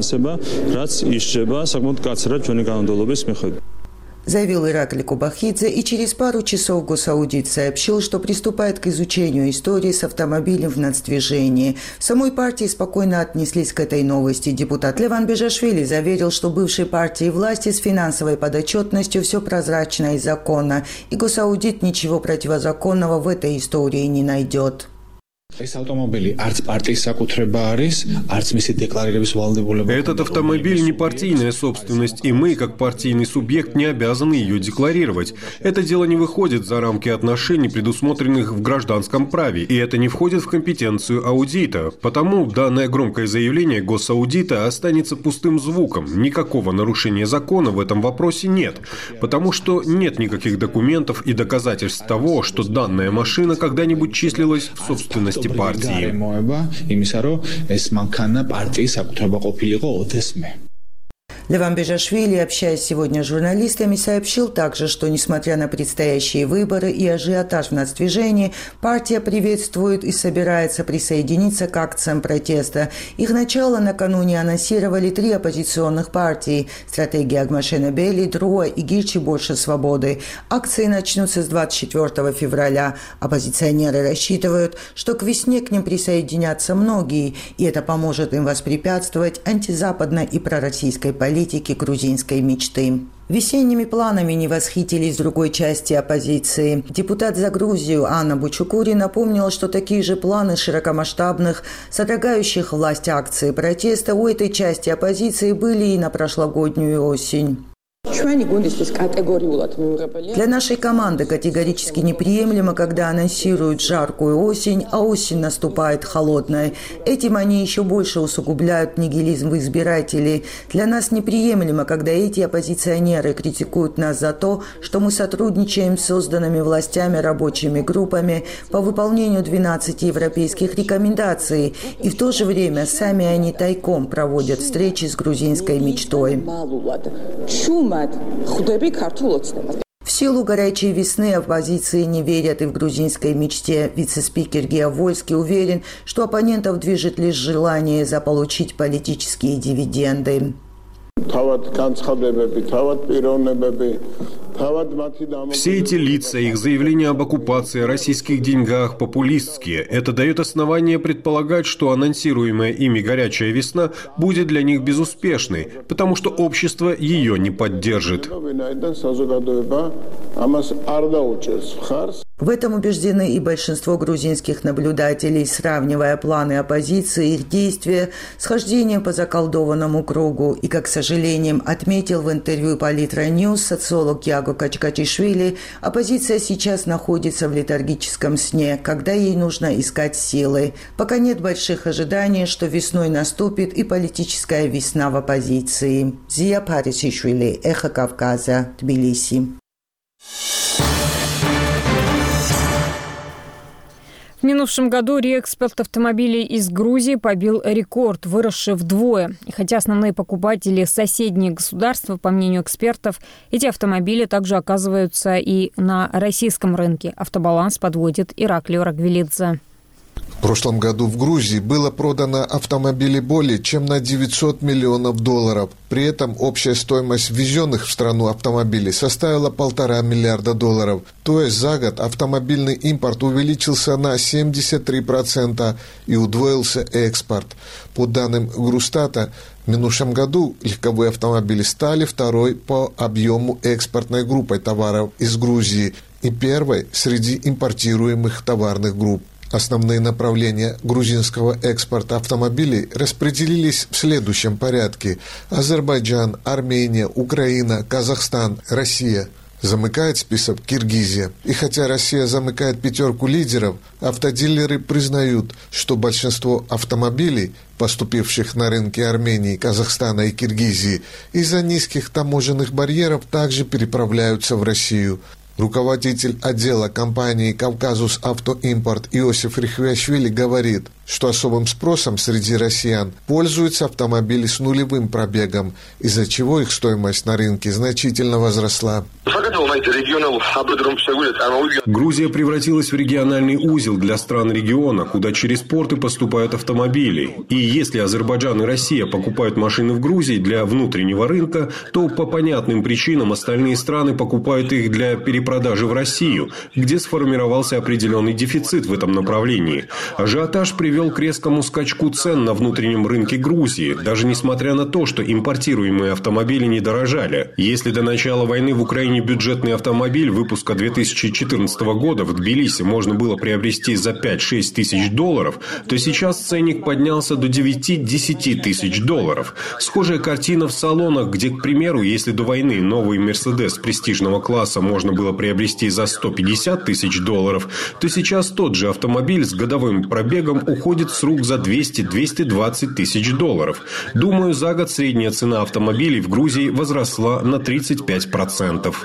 Заявил Иракли Кобахидзе, и через пару часов госаудит сообщил, что приступает к изучению истории с автомобилем в нацдвижении. В самой партии спокойно отнеслись к этой новости. Депутат Леван Бежашвили заверил, что бывшей партии власти с финансовой подотчетностью все прозрачно и законно, и госаудит ничего противозаконного в этой истории не найдет. Этот автомобиль не партийная собственность, и мы, как партийный субъект, не обязаны ее декларировать. Это дело не выходит за рамки отношений, предусмотренных в гражданском праве, и это не входит в компетенцию аудита. Потому данное громкое заявление госаудита останется пустым звуком. Никакого нарушения закона в этом вопросе нет, потому что нет никаких документов и доказательств того, что данная машина когда-нибудь числилась в собственности партии. Леван Бежашвили, общаясь сегодня с журналистами, сообщил также, что, несмотря на предстоящие выборы и ажиотаж в нацдвижении, партия приветствует и собирается присоединиться к акциям протеста. Их начало накануне анонсировали три оппозиционных партии – «Стратегия Агмашена Бели», «Друа» и «Гирчи. Больше свободы». Акции начнутся с двадцать четвёртого февраля. Оппозиционеры рассчитывают, что к весне к ним присоединятся многие, и это поможет им воспрепятствовать антизападной и пророссийской политике. политики грузинской мечты. Весенними планами не восхитились другой части оппозиции. Депутат за Грузию Анна Бучукури напомнила, что такие же планы широкомасштабных, содрогающих власть акций протеста у этой части оппозиции были и на прошлогоднюю осень. Для нашей команды категорически неприемлемо, когда анонсируют жаркую осень, а осень наступает холодная. Этим они еще больше усугубляют нигилизм избирателей. Для нас неприемлемо, когда эти оппозиционеры критикуют нас за то, что мы сотрудничаем с созданными властями рабочими группами по выполнению двенадцати европейских рекомендаций, и в то же время сами они тайком проводят встречи с грузинской мечтой. В силу горячей весны оппозиции не верят и в грузинской мечте. Вице-спикер Гео Вольский уверен, что оппонентов движет лишь желание заполучить политические дивиденды. Все эти лица, их заявления об оккупации, о российских деньгах популистские. Это дает основание предполагать, что анонсируемая ими горячая весна будет для них безуспешной, потому что общество ее не поддержит. В этом убеждены и большинство грузинских наблюдателей, сравнивая планы оппозиции и их действия с хождением по заколдованному кругу. И, как с сожалением отметил в интервью Политра Ньюс социолог Яго Качкачишвили, оппозиция сейчас находится в летаргическом сне, когда ей нужно искать силы. Пока нет больших ожиданий, что весной наступит и политическая весна в оппозиции. Зия Парисишвили, Эхо Кавказа, Тбилиси. В минувшем году реэкспорт автомобилей из Грузии побил рекорд, выросший вдвое. И хотя основные покупатели – соседние государства, по мнению экспертов, эти автомобили также оказываются и на российском рынке. Автобаланс подводит Ираклий Рагвелидзе. В прошлом году в Грузии было продано автомобилей более чем на девятьсот миллионов долларов. При этом общая стоимость ввезенных в страну автомобилей составила полтора миллиарда долларов. То есть за год автомобильный импорт увеличился на семьдесят три процента и удвоился экспорт. По данным Грустата, в минувшем году легковые автомобили стали второй по объему экспортной группой товаров из Грузии и первой среди импортируемых товарных групп. Основные направления грузинского экспорта автомобилей распределились в следующем порядке: Азербайджан, Армения, Украина, Казахстан, Россия. Замыкает список Киргизия. И хотя Россия замыкает пятерку лидеров, автодилеры признают, что большинство автомобилей, поступивших на рынки Армении, Казахстана и Киргизии, из-за низких таможенных барьеров также переправляются в Россию. Руководитель отдела компании «Кавказус Автоимпорт» Иосиф Рихвяшвили говорит, что особым спросом среди россиян пользуются автомобили с нулевым пробегом, из-за чего их стоимость на рынке значительно возросла. Грузия превратилась в региональный узел для стран региона, куда через порты поступают автомобили. И если Азербайджан и Россия покупают машины в Грузии для внутреннего рынка, то по понятным причинам остальные страны покупают их для перепродажи в Россию, где сформировался определенный дефицит в этом направлении. Ажиотаж привел к резкому скачку цен на внутреннем рынке Грузии, даже несмотря на то, что импортируемые автомобили не дорожали. Если до начала войны в Украине бюджетный автомобиль выпуска две тысячи четырнадцатого года в Тбилиси можно было приобрести за пять-шесть тысяч долларов, то сейчас ценник поднялся до девять-десять тысяч долларов. Схожая картина в салонах, где, к примеру, если до войны новый «Мерседес» престижного класса можно было приобрести за сто пятьдесят тысяч долларов, то сейчас тот же автомобиль с годовым пробегом уходит с рук за двести-двести двадцать тысяч долларов. Думаю, за год средняя цена автомобилей в Грузии возросла на тридцать пять процентов.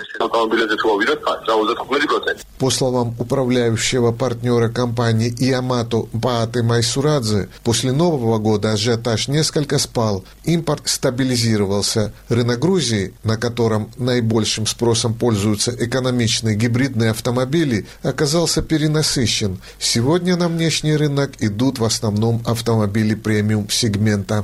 По словам управляющего партнера компании «Ямато» Бааты Майсурадзе, после Нового года ажиотаж несколько спал, импорт стабилизировался. Рынок Грузии, на котором наибольшим спросом пользуются экономичные гибридные автомобили, оказался перенасыщен. Сегодня на внешний рынок идут в основном автомобили премиум-сегмента.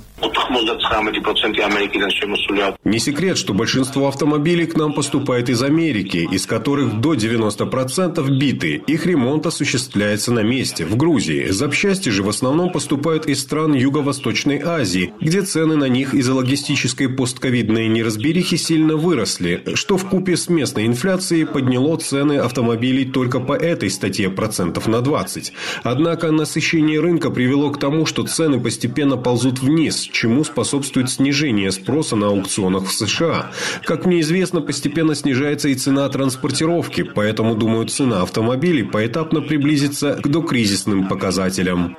Не секрет, что большинство автомобилей к нам поступает из Америки, из которых до девяноста процентов биты. Их ремонт осуществляется на месте, в Грузии. Запчасти же в основном поступают из стран Юго-Восточной Азии, где цены на них из-за логистической постковидной неразберихи сильно выросли, что вкупе с местной инфляцией подняло цены автомобилей только по этой статье процентов на двадцать. Однако насыщение рынка привело к тому, что цены постепенно ползут вниз, чему способствует снижение спроса на аукционах в США. Как мне известно, постепенно снижается и цена транспортировки, поэтому, думаю, цена автомобилей поэтапно приблизится к докризисным показателям,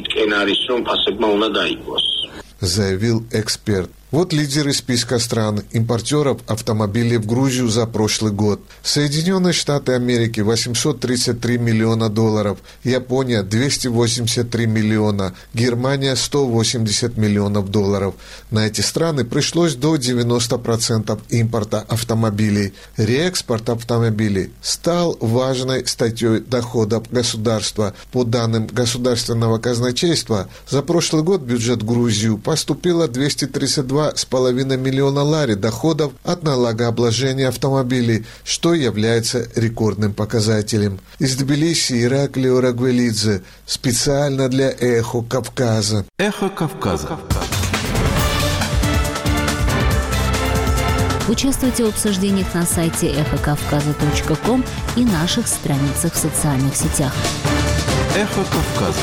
заявил эксперт. Вот лидеры списка стран-импортеров автомобилей в Грузию за прошлый год. Соединенные Штаты Америки – восемьсот тридцать три миллиона долларов, Япония – двести восемьдесят три миллиона, Германия – сто восемьдесят миллионов долларов. На эти страны пришлось до девяноста процентов импорта автомобилей. Реэкспорт автомобилей стал важной статьей доходов государства. По данным государственного казначейства, за прошлый год в бюджет Грузии поступило двести тридцать два с половиной миллиона лари доходов от налогообложения автомобилей, что является рекордным показателем. Из Тбилиси Ираклий Рагвелидзе специально для «Эхо Кавказа». «Эхо Кавказа». Участвуйте в обсуждениях на сайте эхо кавказа точка ком и наших страницах в социальных сетях. Эхо Кавказа.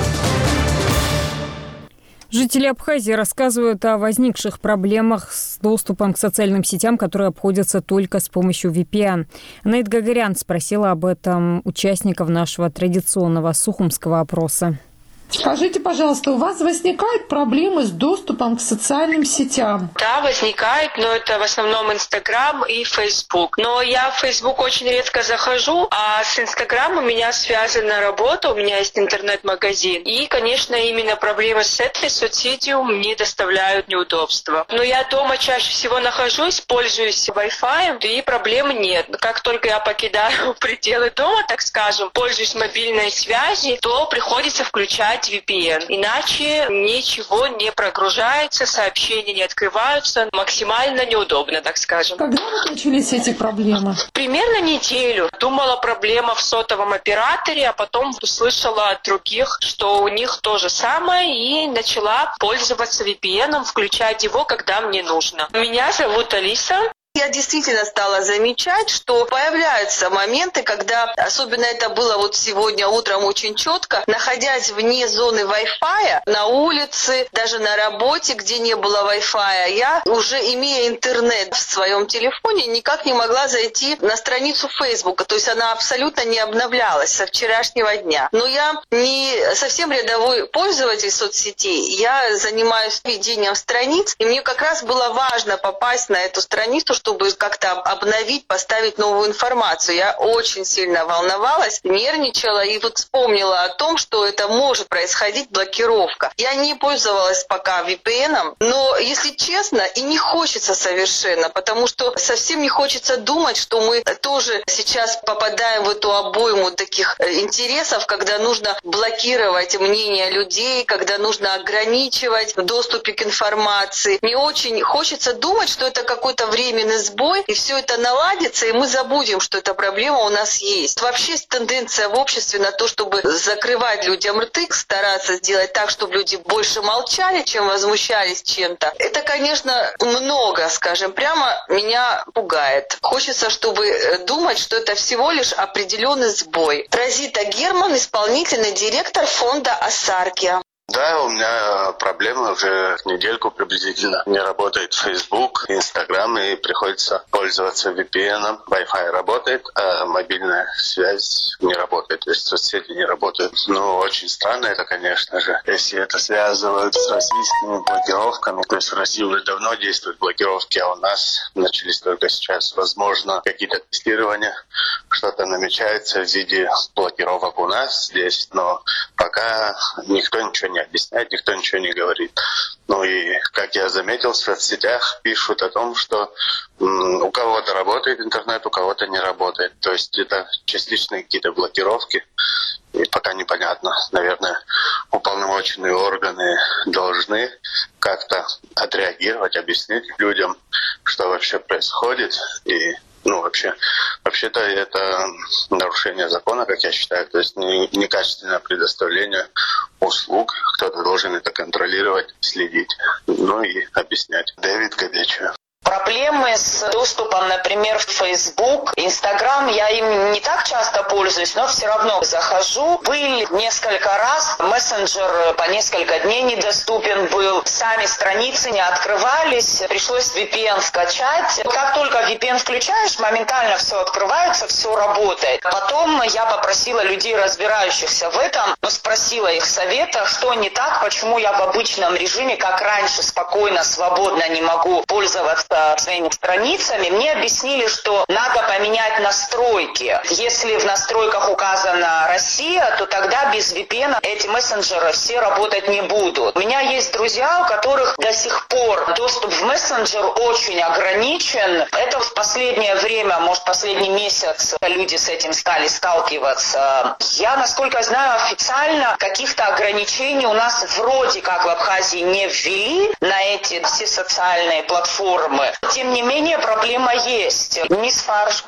Жители Абхазии рассказывают о возникших проблемах с доступом к социальным сетям, которые обходятся только с помощью ви пи эн. Анаит Гагарян спросила об этом участников нашего традиционного сухумского опроса. Скажите, пожалуйста, у вас возникают проблемы с доступом к социальным сетям? Да, возникает, но это в основном Инстаграм и Фейсбук. Но я в Фейсбук очень редко захожу, а с Инстаграмом у меня связана работа, у меня есть интернет-магазин. И, конечно, именно проблемы с этой соцсетью мне доставляют неудобства. Но я дома чаще всего нахожусь, пользуюсь Wi-Fi, и проблем нет. Как только я покидаю пределы дома, так скажем, пользуюсь мобильной связью, то приходится включать ви пи эн. Иначе ничего не прогружается, сообщения не открываются. Максимально неудобно, так скажем. Когда начались эти проблемы? Примерно неделю. Думала, проблема в сотовом операторе, а потом услышала от других, что у них то же самое, и начала пользоваться ви пи эн, включать его, когда мне нужно. Меня зовут Алиса. Я действительно стала замечать, что появляются моменты, когда, особенно это было вот сегодня утром очень четко, находясь вне зоны Wi-Fi, на улице, даже на работе, где не было Wi-Fi, я, уже имея интернет в своем телефоне, никак не могла зайти на страницу Фейсбука. То есть она абсолютно не обновлялась со вчерашнего дня. Но я не совсем рядовой пользователь соцсетей. Я занимаюсь ведением страниц, и мне как раз было важно попасть на эту страницу, чтобы как-то обновить, поставить новую информацию. Я очень сильно волновалась, нервничала и вот вспомнила о том, что это может происходить блокировка. Я не пользовалась пока ви пи эн, но, если честно, и не хочется совершенно, потому что совсем не хочется думать, что мы тоже сейчас попадаем в эту обойму таких интересов, когда нужно блокировать мнение людей, когда нужно ограничивать в доступе к информации. Мне очень хочется думать, что это какой-то временный сбой, и все это наладится, и мы забудем, что эта проблема у нас есть. Вообще есть тенденция в обществе на то, чтобы закрывать людям рты, стараться сделать так, чтобы люди больше молчали, чем возмущались чем-то. Это, конечно, много, скажем, прямо меня пугает. Хочется, чтобы думать, что это всего лишь определенный сбой. Розита Герман, исполнительный директор фонда «Асаркия». Да, у меня проблемы уже недельку приблизительно. Не работает Facebook, Instagram, и приходится пользоваться ви пи эн. Wi-Fi работает, а мобильная связь не работает, то есть соцсети не работают. Ну, очень странно это, конечно же, если это связывают с российскими блокировками. То есть в России уже давно действуют блокировки, а у нас начались только сейчас. Возможно, какие-то тестирования, что-то намечается в виде блокировок у нас здесь, но пока никто ничего не не объясняет, никто ничего не говорит. Ну и, как я заметил, в соцсетях пишут о том, что м, у кого-то работает интернет, у кого-то не работает. То есть это частичные какие-то блокировки. И пока непонятно. Наверное, уполномоченные органы должны как-то отреагировать, объяснить людям, что вообще происходит. И Ну, вообще, вообще-то это нарушение закона, как я считаю, то есть некачественное предоставление услуг. Кто-то должен это контролировать, следить, ну и объяснять. Дэвид Кадечев. Проблемы с доступом, например, в Facebook, Instagram, я им не так часто пользуюсь, но все равно захожу. Был несколько раз, мессенджер по несколько дней недоступен был, сами страницы не открывались, пришлось ви пи эн скачать. Как только ви пи эн включаешь, моментально все открывается, все работает. Потом я попросила людей, разбирающихся в этом, ну, спросила их совета, что не так, почему я в обычном режиме, как раньше, спокойно, свободно не могу пользоваться своими страницами. Мне объяснили, что надо поменять настройки. Если в настройках указана Россия, то тогда без ви пи эн эти мессенджеры все работать не будут. У меня есть друзья, у которых до сих пор доступ в мессенджер очень ограничен. Это в последнее время, может, последний месяц люди с этим стали сталкиваться. Я, насколько знаю, официально каких-то ограничений у нас вроде как в Абхазии не ввели на эти все социальные платформы. Тем не менее, проблема есть. Мисс Фаршба.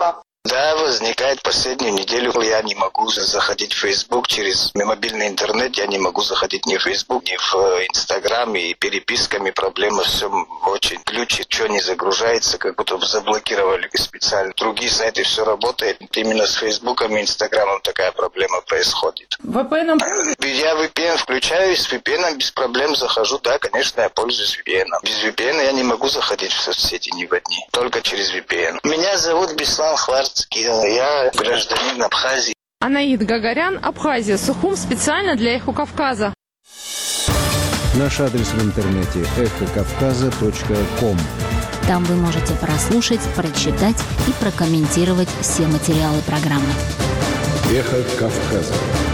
Да, возникает последнюю неделю. Я не могу заходить в Facebook через мобильный интернет. Я не могу заходить ни в Facebook, ни в Instagram. И переписками проблема все очень глючит. Что не загружается, как будто заблокировали специально. Другие сайты все работает. Именно с Facebook и Instagram такая проблема происходит. ви пи эн? Я ви пи эн включаю, с ви пи эн без проблем захожу. Да, конечно, я пользуюсь ви пи эн. Без ви пи эн я не могу заходить в соцсети ни в одни. Только через ви пи эн. Меня зовут Беслан Хварцкий. Я гражданин Абхазии. Анаид Гагарян, Абхазия, Сухум, специально для «Эхо Кавказа». Наш адрес в интернете эхо кавказа точка ком. Там вы можете прослушать, прочитать и прокомментировать все материалы программы. Эхо Кавказа.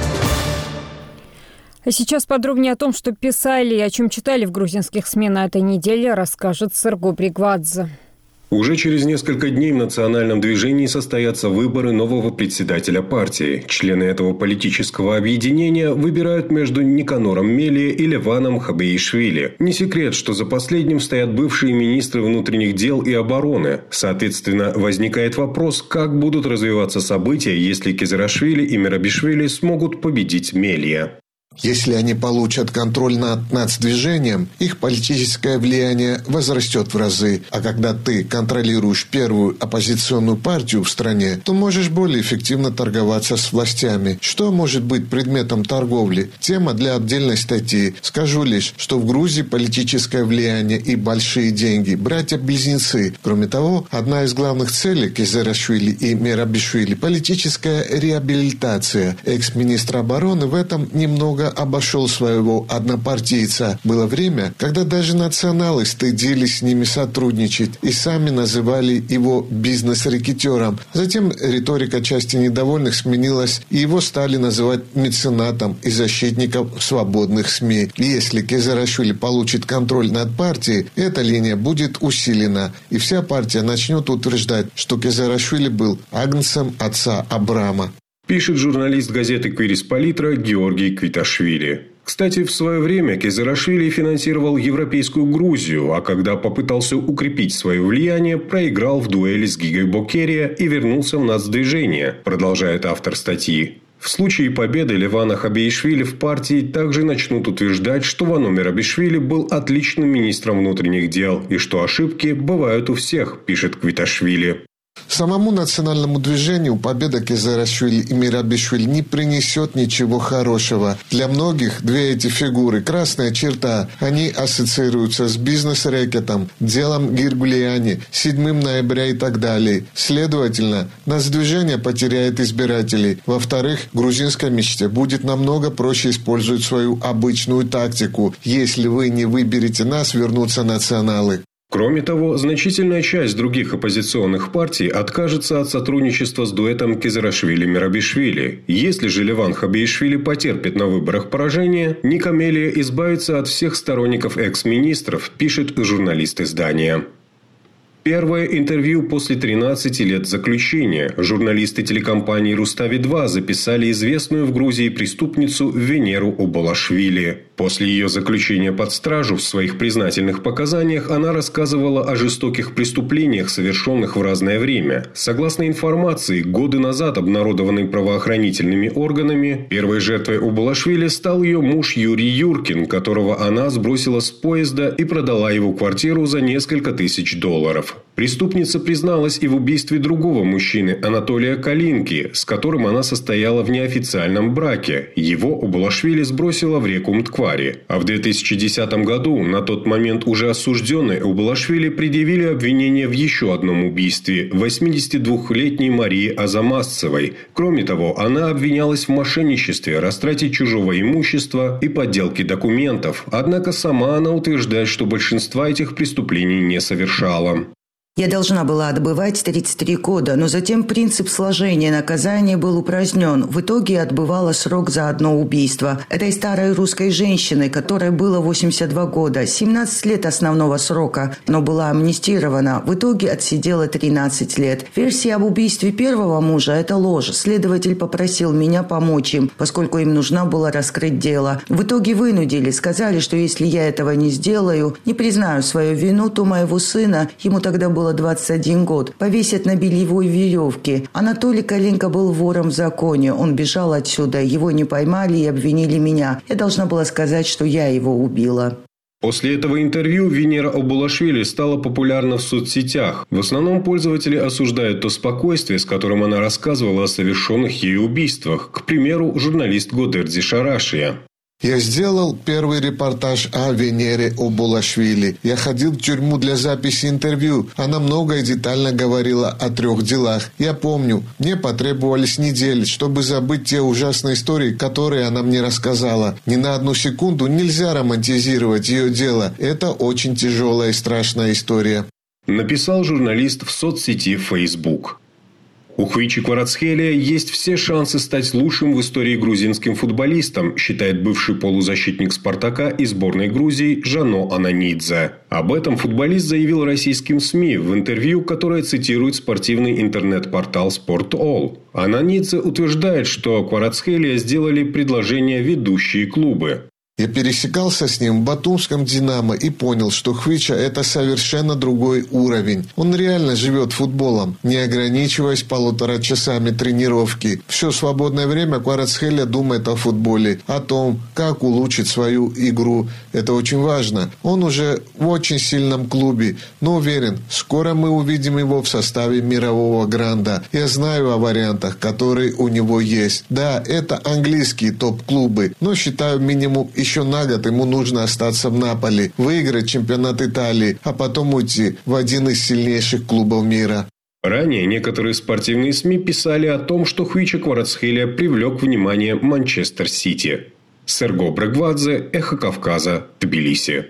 А сейчас подробнее о том, что писали и о чем читали в грузинских СМИ на этой неделе, расскажет Серго Бригвадзе. Уже через несколько дней в национальном движении состоятся выборы нового председателя партии. Члены этого политического объединения выбирают между Никанором Мелия и Леваном Хабеишвили. Не секрет, что за последним стоят бывшие министры внутренних дел и обороны. Соответственно, возникает вопрос, как будут развиваться события, если Кизарашвили и Мерабишвили смогут победить Мелия. Если они получат контроль над нацдвижением, их политическое влияние возрастет в разы. А когда ты контролируешь первую оппозиционную партию в стране, то можешь более эффективно торговаться с властями. Что может быть предметом торговли? Тема для отдельной статьи. Скажу лишь, что в Грузии политическое влияние и большие деньги – братья-близнецы. Кроме того, одна из главных целей Кизарашвили и Мерабишвили – политическая реабилитация. Экс-министр обороны в этом немного обошел своего однопартийца. Было время, когда даже националы стыдились с ними сотрудничать и сами называли его бизнес-рэкетёром. Затем риторика части недовольных сменилась, и его стали называть меценатом и защитником свободных СМИ. И если Кизарашвили получит контроль над партией, эта линия будет усилена, и вся партия начнет утверждать, что Кизарашвили был агнцем отца Абрама. Пишет журналист газеты «Квирис-Палитра» Георгий Квиташвили. Кстати, в свое время Кизарашвили финансировал Европейскую Грузию, а когда попытался укрепить свое влияние, проиграл в дуэли с Гигой Бокерия и вернулся в нацдвижение, продолжает автор статьи. В случае победы Левана Хабеишвили в партии также начнут утверждать, что Вано Мерабишвили был отличным министром внутренних дел и что ошибки бывают у всех, пишет Квиташвили. Самому национальному движению победа Кизарашвили и Мерабишвили не принесет ничего хорошего. Для многих две эти фигуры – красная черта. Они ассоциируются с бизнес-рэкетом, делом Гиргулиани, седьмого ноября и так далее. Следовательно, нацдвижение потеряет избирателей. Во-вторых, грузинской мечте будет намного проще использовать свою обычную тактику. Если вы не выберете нас, вернутся националы. Кроме того, значительная часть других оппозиционных партий откажется от сотрудничества с дуэтом Кизарашвили-Мерабишвили. Если же Леван Хабеишвили потерпит на выборах поражение, Ника Мелия избавится от всех сторонников экс-министров, пишет журналист издания. Первое интервью после тринадцати лет заключения. Журналисты телекомпании «Рустави-два» записали известную в Грузии преступницу Венеру Оболашвили. После ее заключения под стражу в своих признательных показаниях она рассказывала о жестоких преступлениях, совершенных в разное время. Согласно информации, годы назад обнародованной правоохранительными органами, первой жертвой Оболашвили стал ее муж Юрий Юркин, которого она сбросила с поезда и продала его квартиру за несколько тысяч долларов. Преступница призналась и в убийстве другого мужчины, Анатолия Калинки, с которым она состояла в неофициальном браке. Его Оболашвили сбросила в реку Мтквари. А в две тысячи десятом году, на тот момент уже осужденной, Оболашвили предъявили обвинение в еще одном убийстве – восьмидесятидвухлетней Марии Азамасцевой. Кроме того, она обвинялась в мошенничестве, растрате чужого имущества и подделке документов. Однако сама она утверждает, что большинства этих преступлений не совершала. Я должна была отбывать тридцать три года, но затем принцип сложения наказания был упразднен. В итоге я отбывала срок за одно убийство. Этой старой русской женщины, которой было восемьдесят два года, семнадцать лет основного срока, но была амнистирована. В итоге отсидела тринадцать лет. Версия об убийстве первого мужа – это ложь. Следователь попросил меня помочь им, поскольку им нужно было раскрыть дело. В итоге вынудили, сказали, что если я этого не сделаю, не признаю свою вину, то моего сына, ему тогда было было двадцать один год, повесят на бельевой веревке. Анатолий Коленко был вором в законе. Он бежал отсюда. Его не поймали и обвинили меня. Я должна была сказать, что я его убила. После этого интервью Венера Абулашвили стала популярна в соцсетях. В основном пользователи осуждают то спокойствие, с которым она рассказывала о совершенных ею убийствах. К примеру, журналист Годерди Шарашия. Я сделал первый репортаж о Венере Абулашвили. Я ходил в тюрьму для записи интервью. Она много и детально говорила о трех делах. Я помню, мне потребовались недели, чтобы забыть те ужасные истории, которые она мне рассказала. Ни на одну секунду нельзя романтизировать ее дело. Это очень тяжелая и страшная история. Написал журналист в соцсети Facebook. У Хвичи Кварацхелия есть все шансы стать лучшим в истории грузинским футболистом, считает бывший полузащитник «Спартака» и сборной Грузии Жано Ананидзе. Об этом футболист заявил российским СМИ в интервью, которое цитирует спортивный интернет-портал «Спорт.All». Ананидзе утверждает, что Кварацхелия сделали предложение ведущие клубы. Я пересекался с ним в батумском «Динамо» и понял, что Хвича – это совершенно другой уровень. Он реально живет футболом, не ограничиваясь полутора часами тренировки. Все свободное время Кварацхелия думает о футболе, о том, как улучшить свою игру. Это очень важно. Он уже в очень сильном клубе, но уверен, скоро мы увидим его в составе мирового гранда. Я знаю о вариантах, которые у него есть. Да, это английские топ-клубы, но считаю минимум еще на год ему нужно остаться в Наполи, выиграть чемпионат Италии, а потом уйти в один из сильнейших клубов мира. Ранее некоторые спортивные СМИ писали о том, что Хвича Кварацхелия привлек внимание Манчестер Сити. Серго Брегвадзе, Эхо Кавказа, Тбилиси.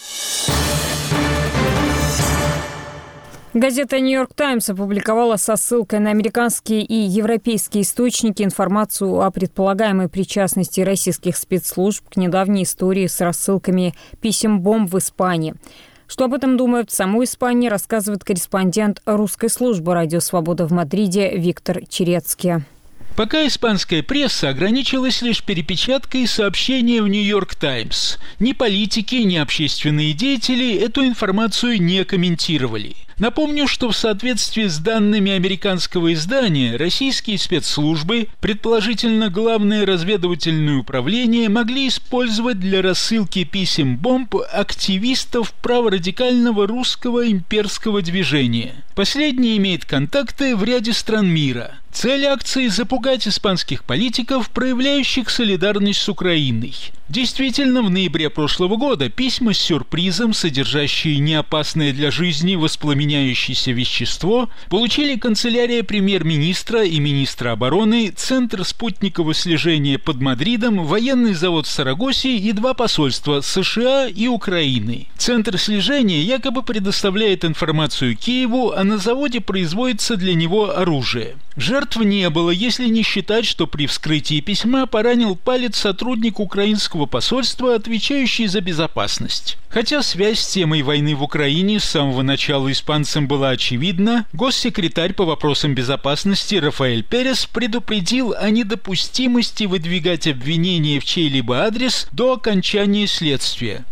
Газета «Нью-Йорк Таймс» опубликовала со ссылкой на американские и европейские источники информацию о предполагаемой причастности российских спецслужб к недавней истории с рассылками писем-бомб в Испании. Что об этом думают в самой Испании, рассказывает корреспондент русской службы «Радио Свобода» в Мадриде Виктор Черецкий. Пока испанская пресса ограничилась лишь перепечаткой сообщения в «Нью-Йорк Таймс». Ни политики, ни общественные деятели эту информацию не комментировали. Напомню, что в соответствии с данными американского издания, российские спецслужбы, предположительно Главное разведывательное управление, могли использовать для рассылки писем-бомб активистов праворадикального русского имперского движения. Последнее имеет контакты в ряде стран мира. Цель акции – запугать испанских политиков, проявляющих солидарность с Украиной. Действительно, в ноябре прошлого года письма с сюрпризом, содержащие неопасное для жизни воспламеняющееся вещество, получили канцелярия премьер-министра и министра обороны, Центр спутникового слежения под Мадридом, военный завод в Сарагосе и два посольства – США и Украины. Центр слежения якобы предоставляет информацию Киеву, а на заводе производится для него оружие. Жертв не было, если не считать, что при вскрытии письма поранил палец сотрудник украинского посольства, отвечающий за безопасность. Хотя связь с темой войны в Украине с самого начала испанцам была очевидна, госсекретарь по вопросам безопасности Рафаэль Перес предупредил о недопустимости выдвигать обвинения в чей-либо адрес до окончания следствия.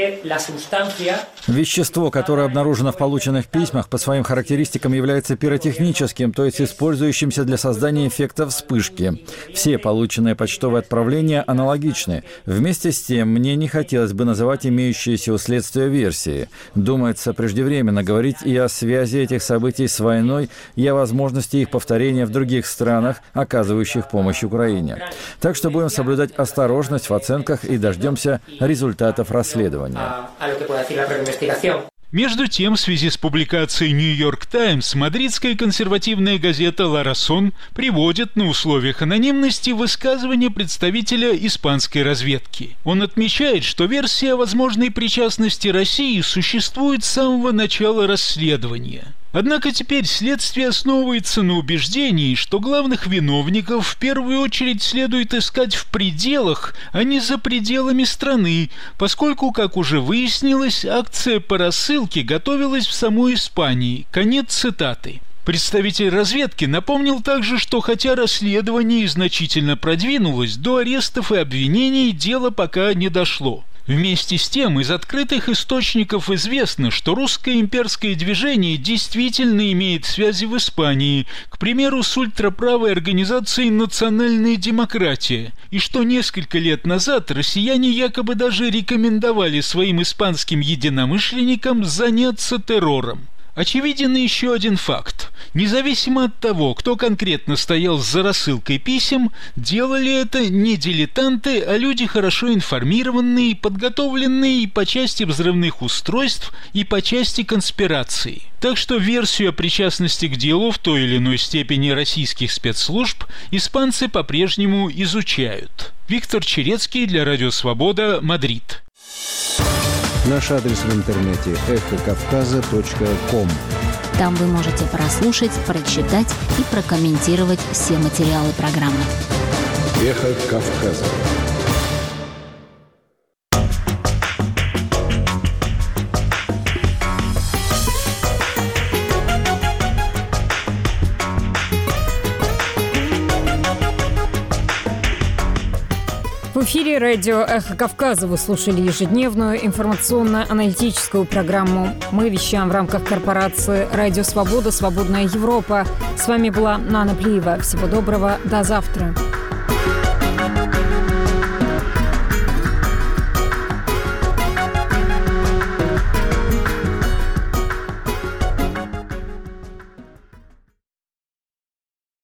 Вещество, которое обнаружено в полученных письмах, по своим характеристикам является пиротехническим, то есть использующимся для создания эффекта вспышки. Все полученные почтовые отправления аналогичны. Вместе с тем, мне не хотелось бы называть имеющиеся у следствия версии. Думается, преждевременно говорить и о связи этих событий с войной, и о возможности их повторения в других странах, оказывающих помощь Украине. Так что будем соблюдать осторожность в оценках и дождемся результатов расследования. Между тем, в связи с публикацией «Нью-Йорк Таймс», мадридская консервативная газета «Ла Расон» приводит на условиях анонимности высказывание представителя испанской разведки. Он отмечает, что версия о возможной причастности России существует с самого начала расследования. Однако теперь следствие основывается на убеждении, что главных виновников в первую очередь следует искать в пределах, а не за пределами страны, поскольку, как уже выяснилось, акция по рассылке готовилась в самой Испании. Конец цитаты. Представитель разведки напомнил также, что хотя расследование значительно продвинулось, до арестов и обвинений дело пока не дошло. Вместе с тем, из открытых источников известно, что русское имперское движение действительно имеет связи в Испании, к примеру, с ультраправой организацией «Национальная демократия», и что несколько лет назад россияне якобы даже рекомендовали своим испанским единомышленникам заняться террором. Очевиден еще один факт. Независимо от того, кто конкретно стоял за рассылкой писем, делали это не дилетанты, а люди хорошо информированные, подготовленные и по части взрывных устройств, и по части конспирации. Так что версию о причастности к делу в той или иной степени российских спецслужб испанцы по-прежнему изучают. Виктор Черецкий для Радио Свобода, Мадрид. Наш адрес в интернете эхо кавказа точка ком. Там вы можете прослушать, прочитать и прокомментировать все материалы программы. Эхо Кавказа. В эфире радио «Эхо Кавказа» вы слушали ежедневную информационно-аналитическую программу. Мы вещаем в рамках корпорации «Радио Свобода. Свободная Европа». С вами была Нана Плиева. Всего доброго. До завтра.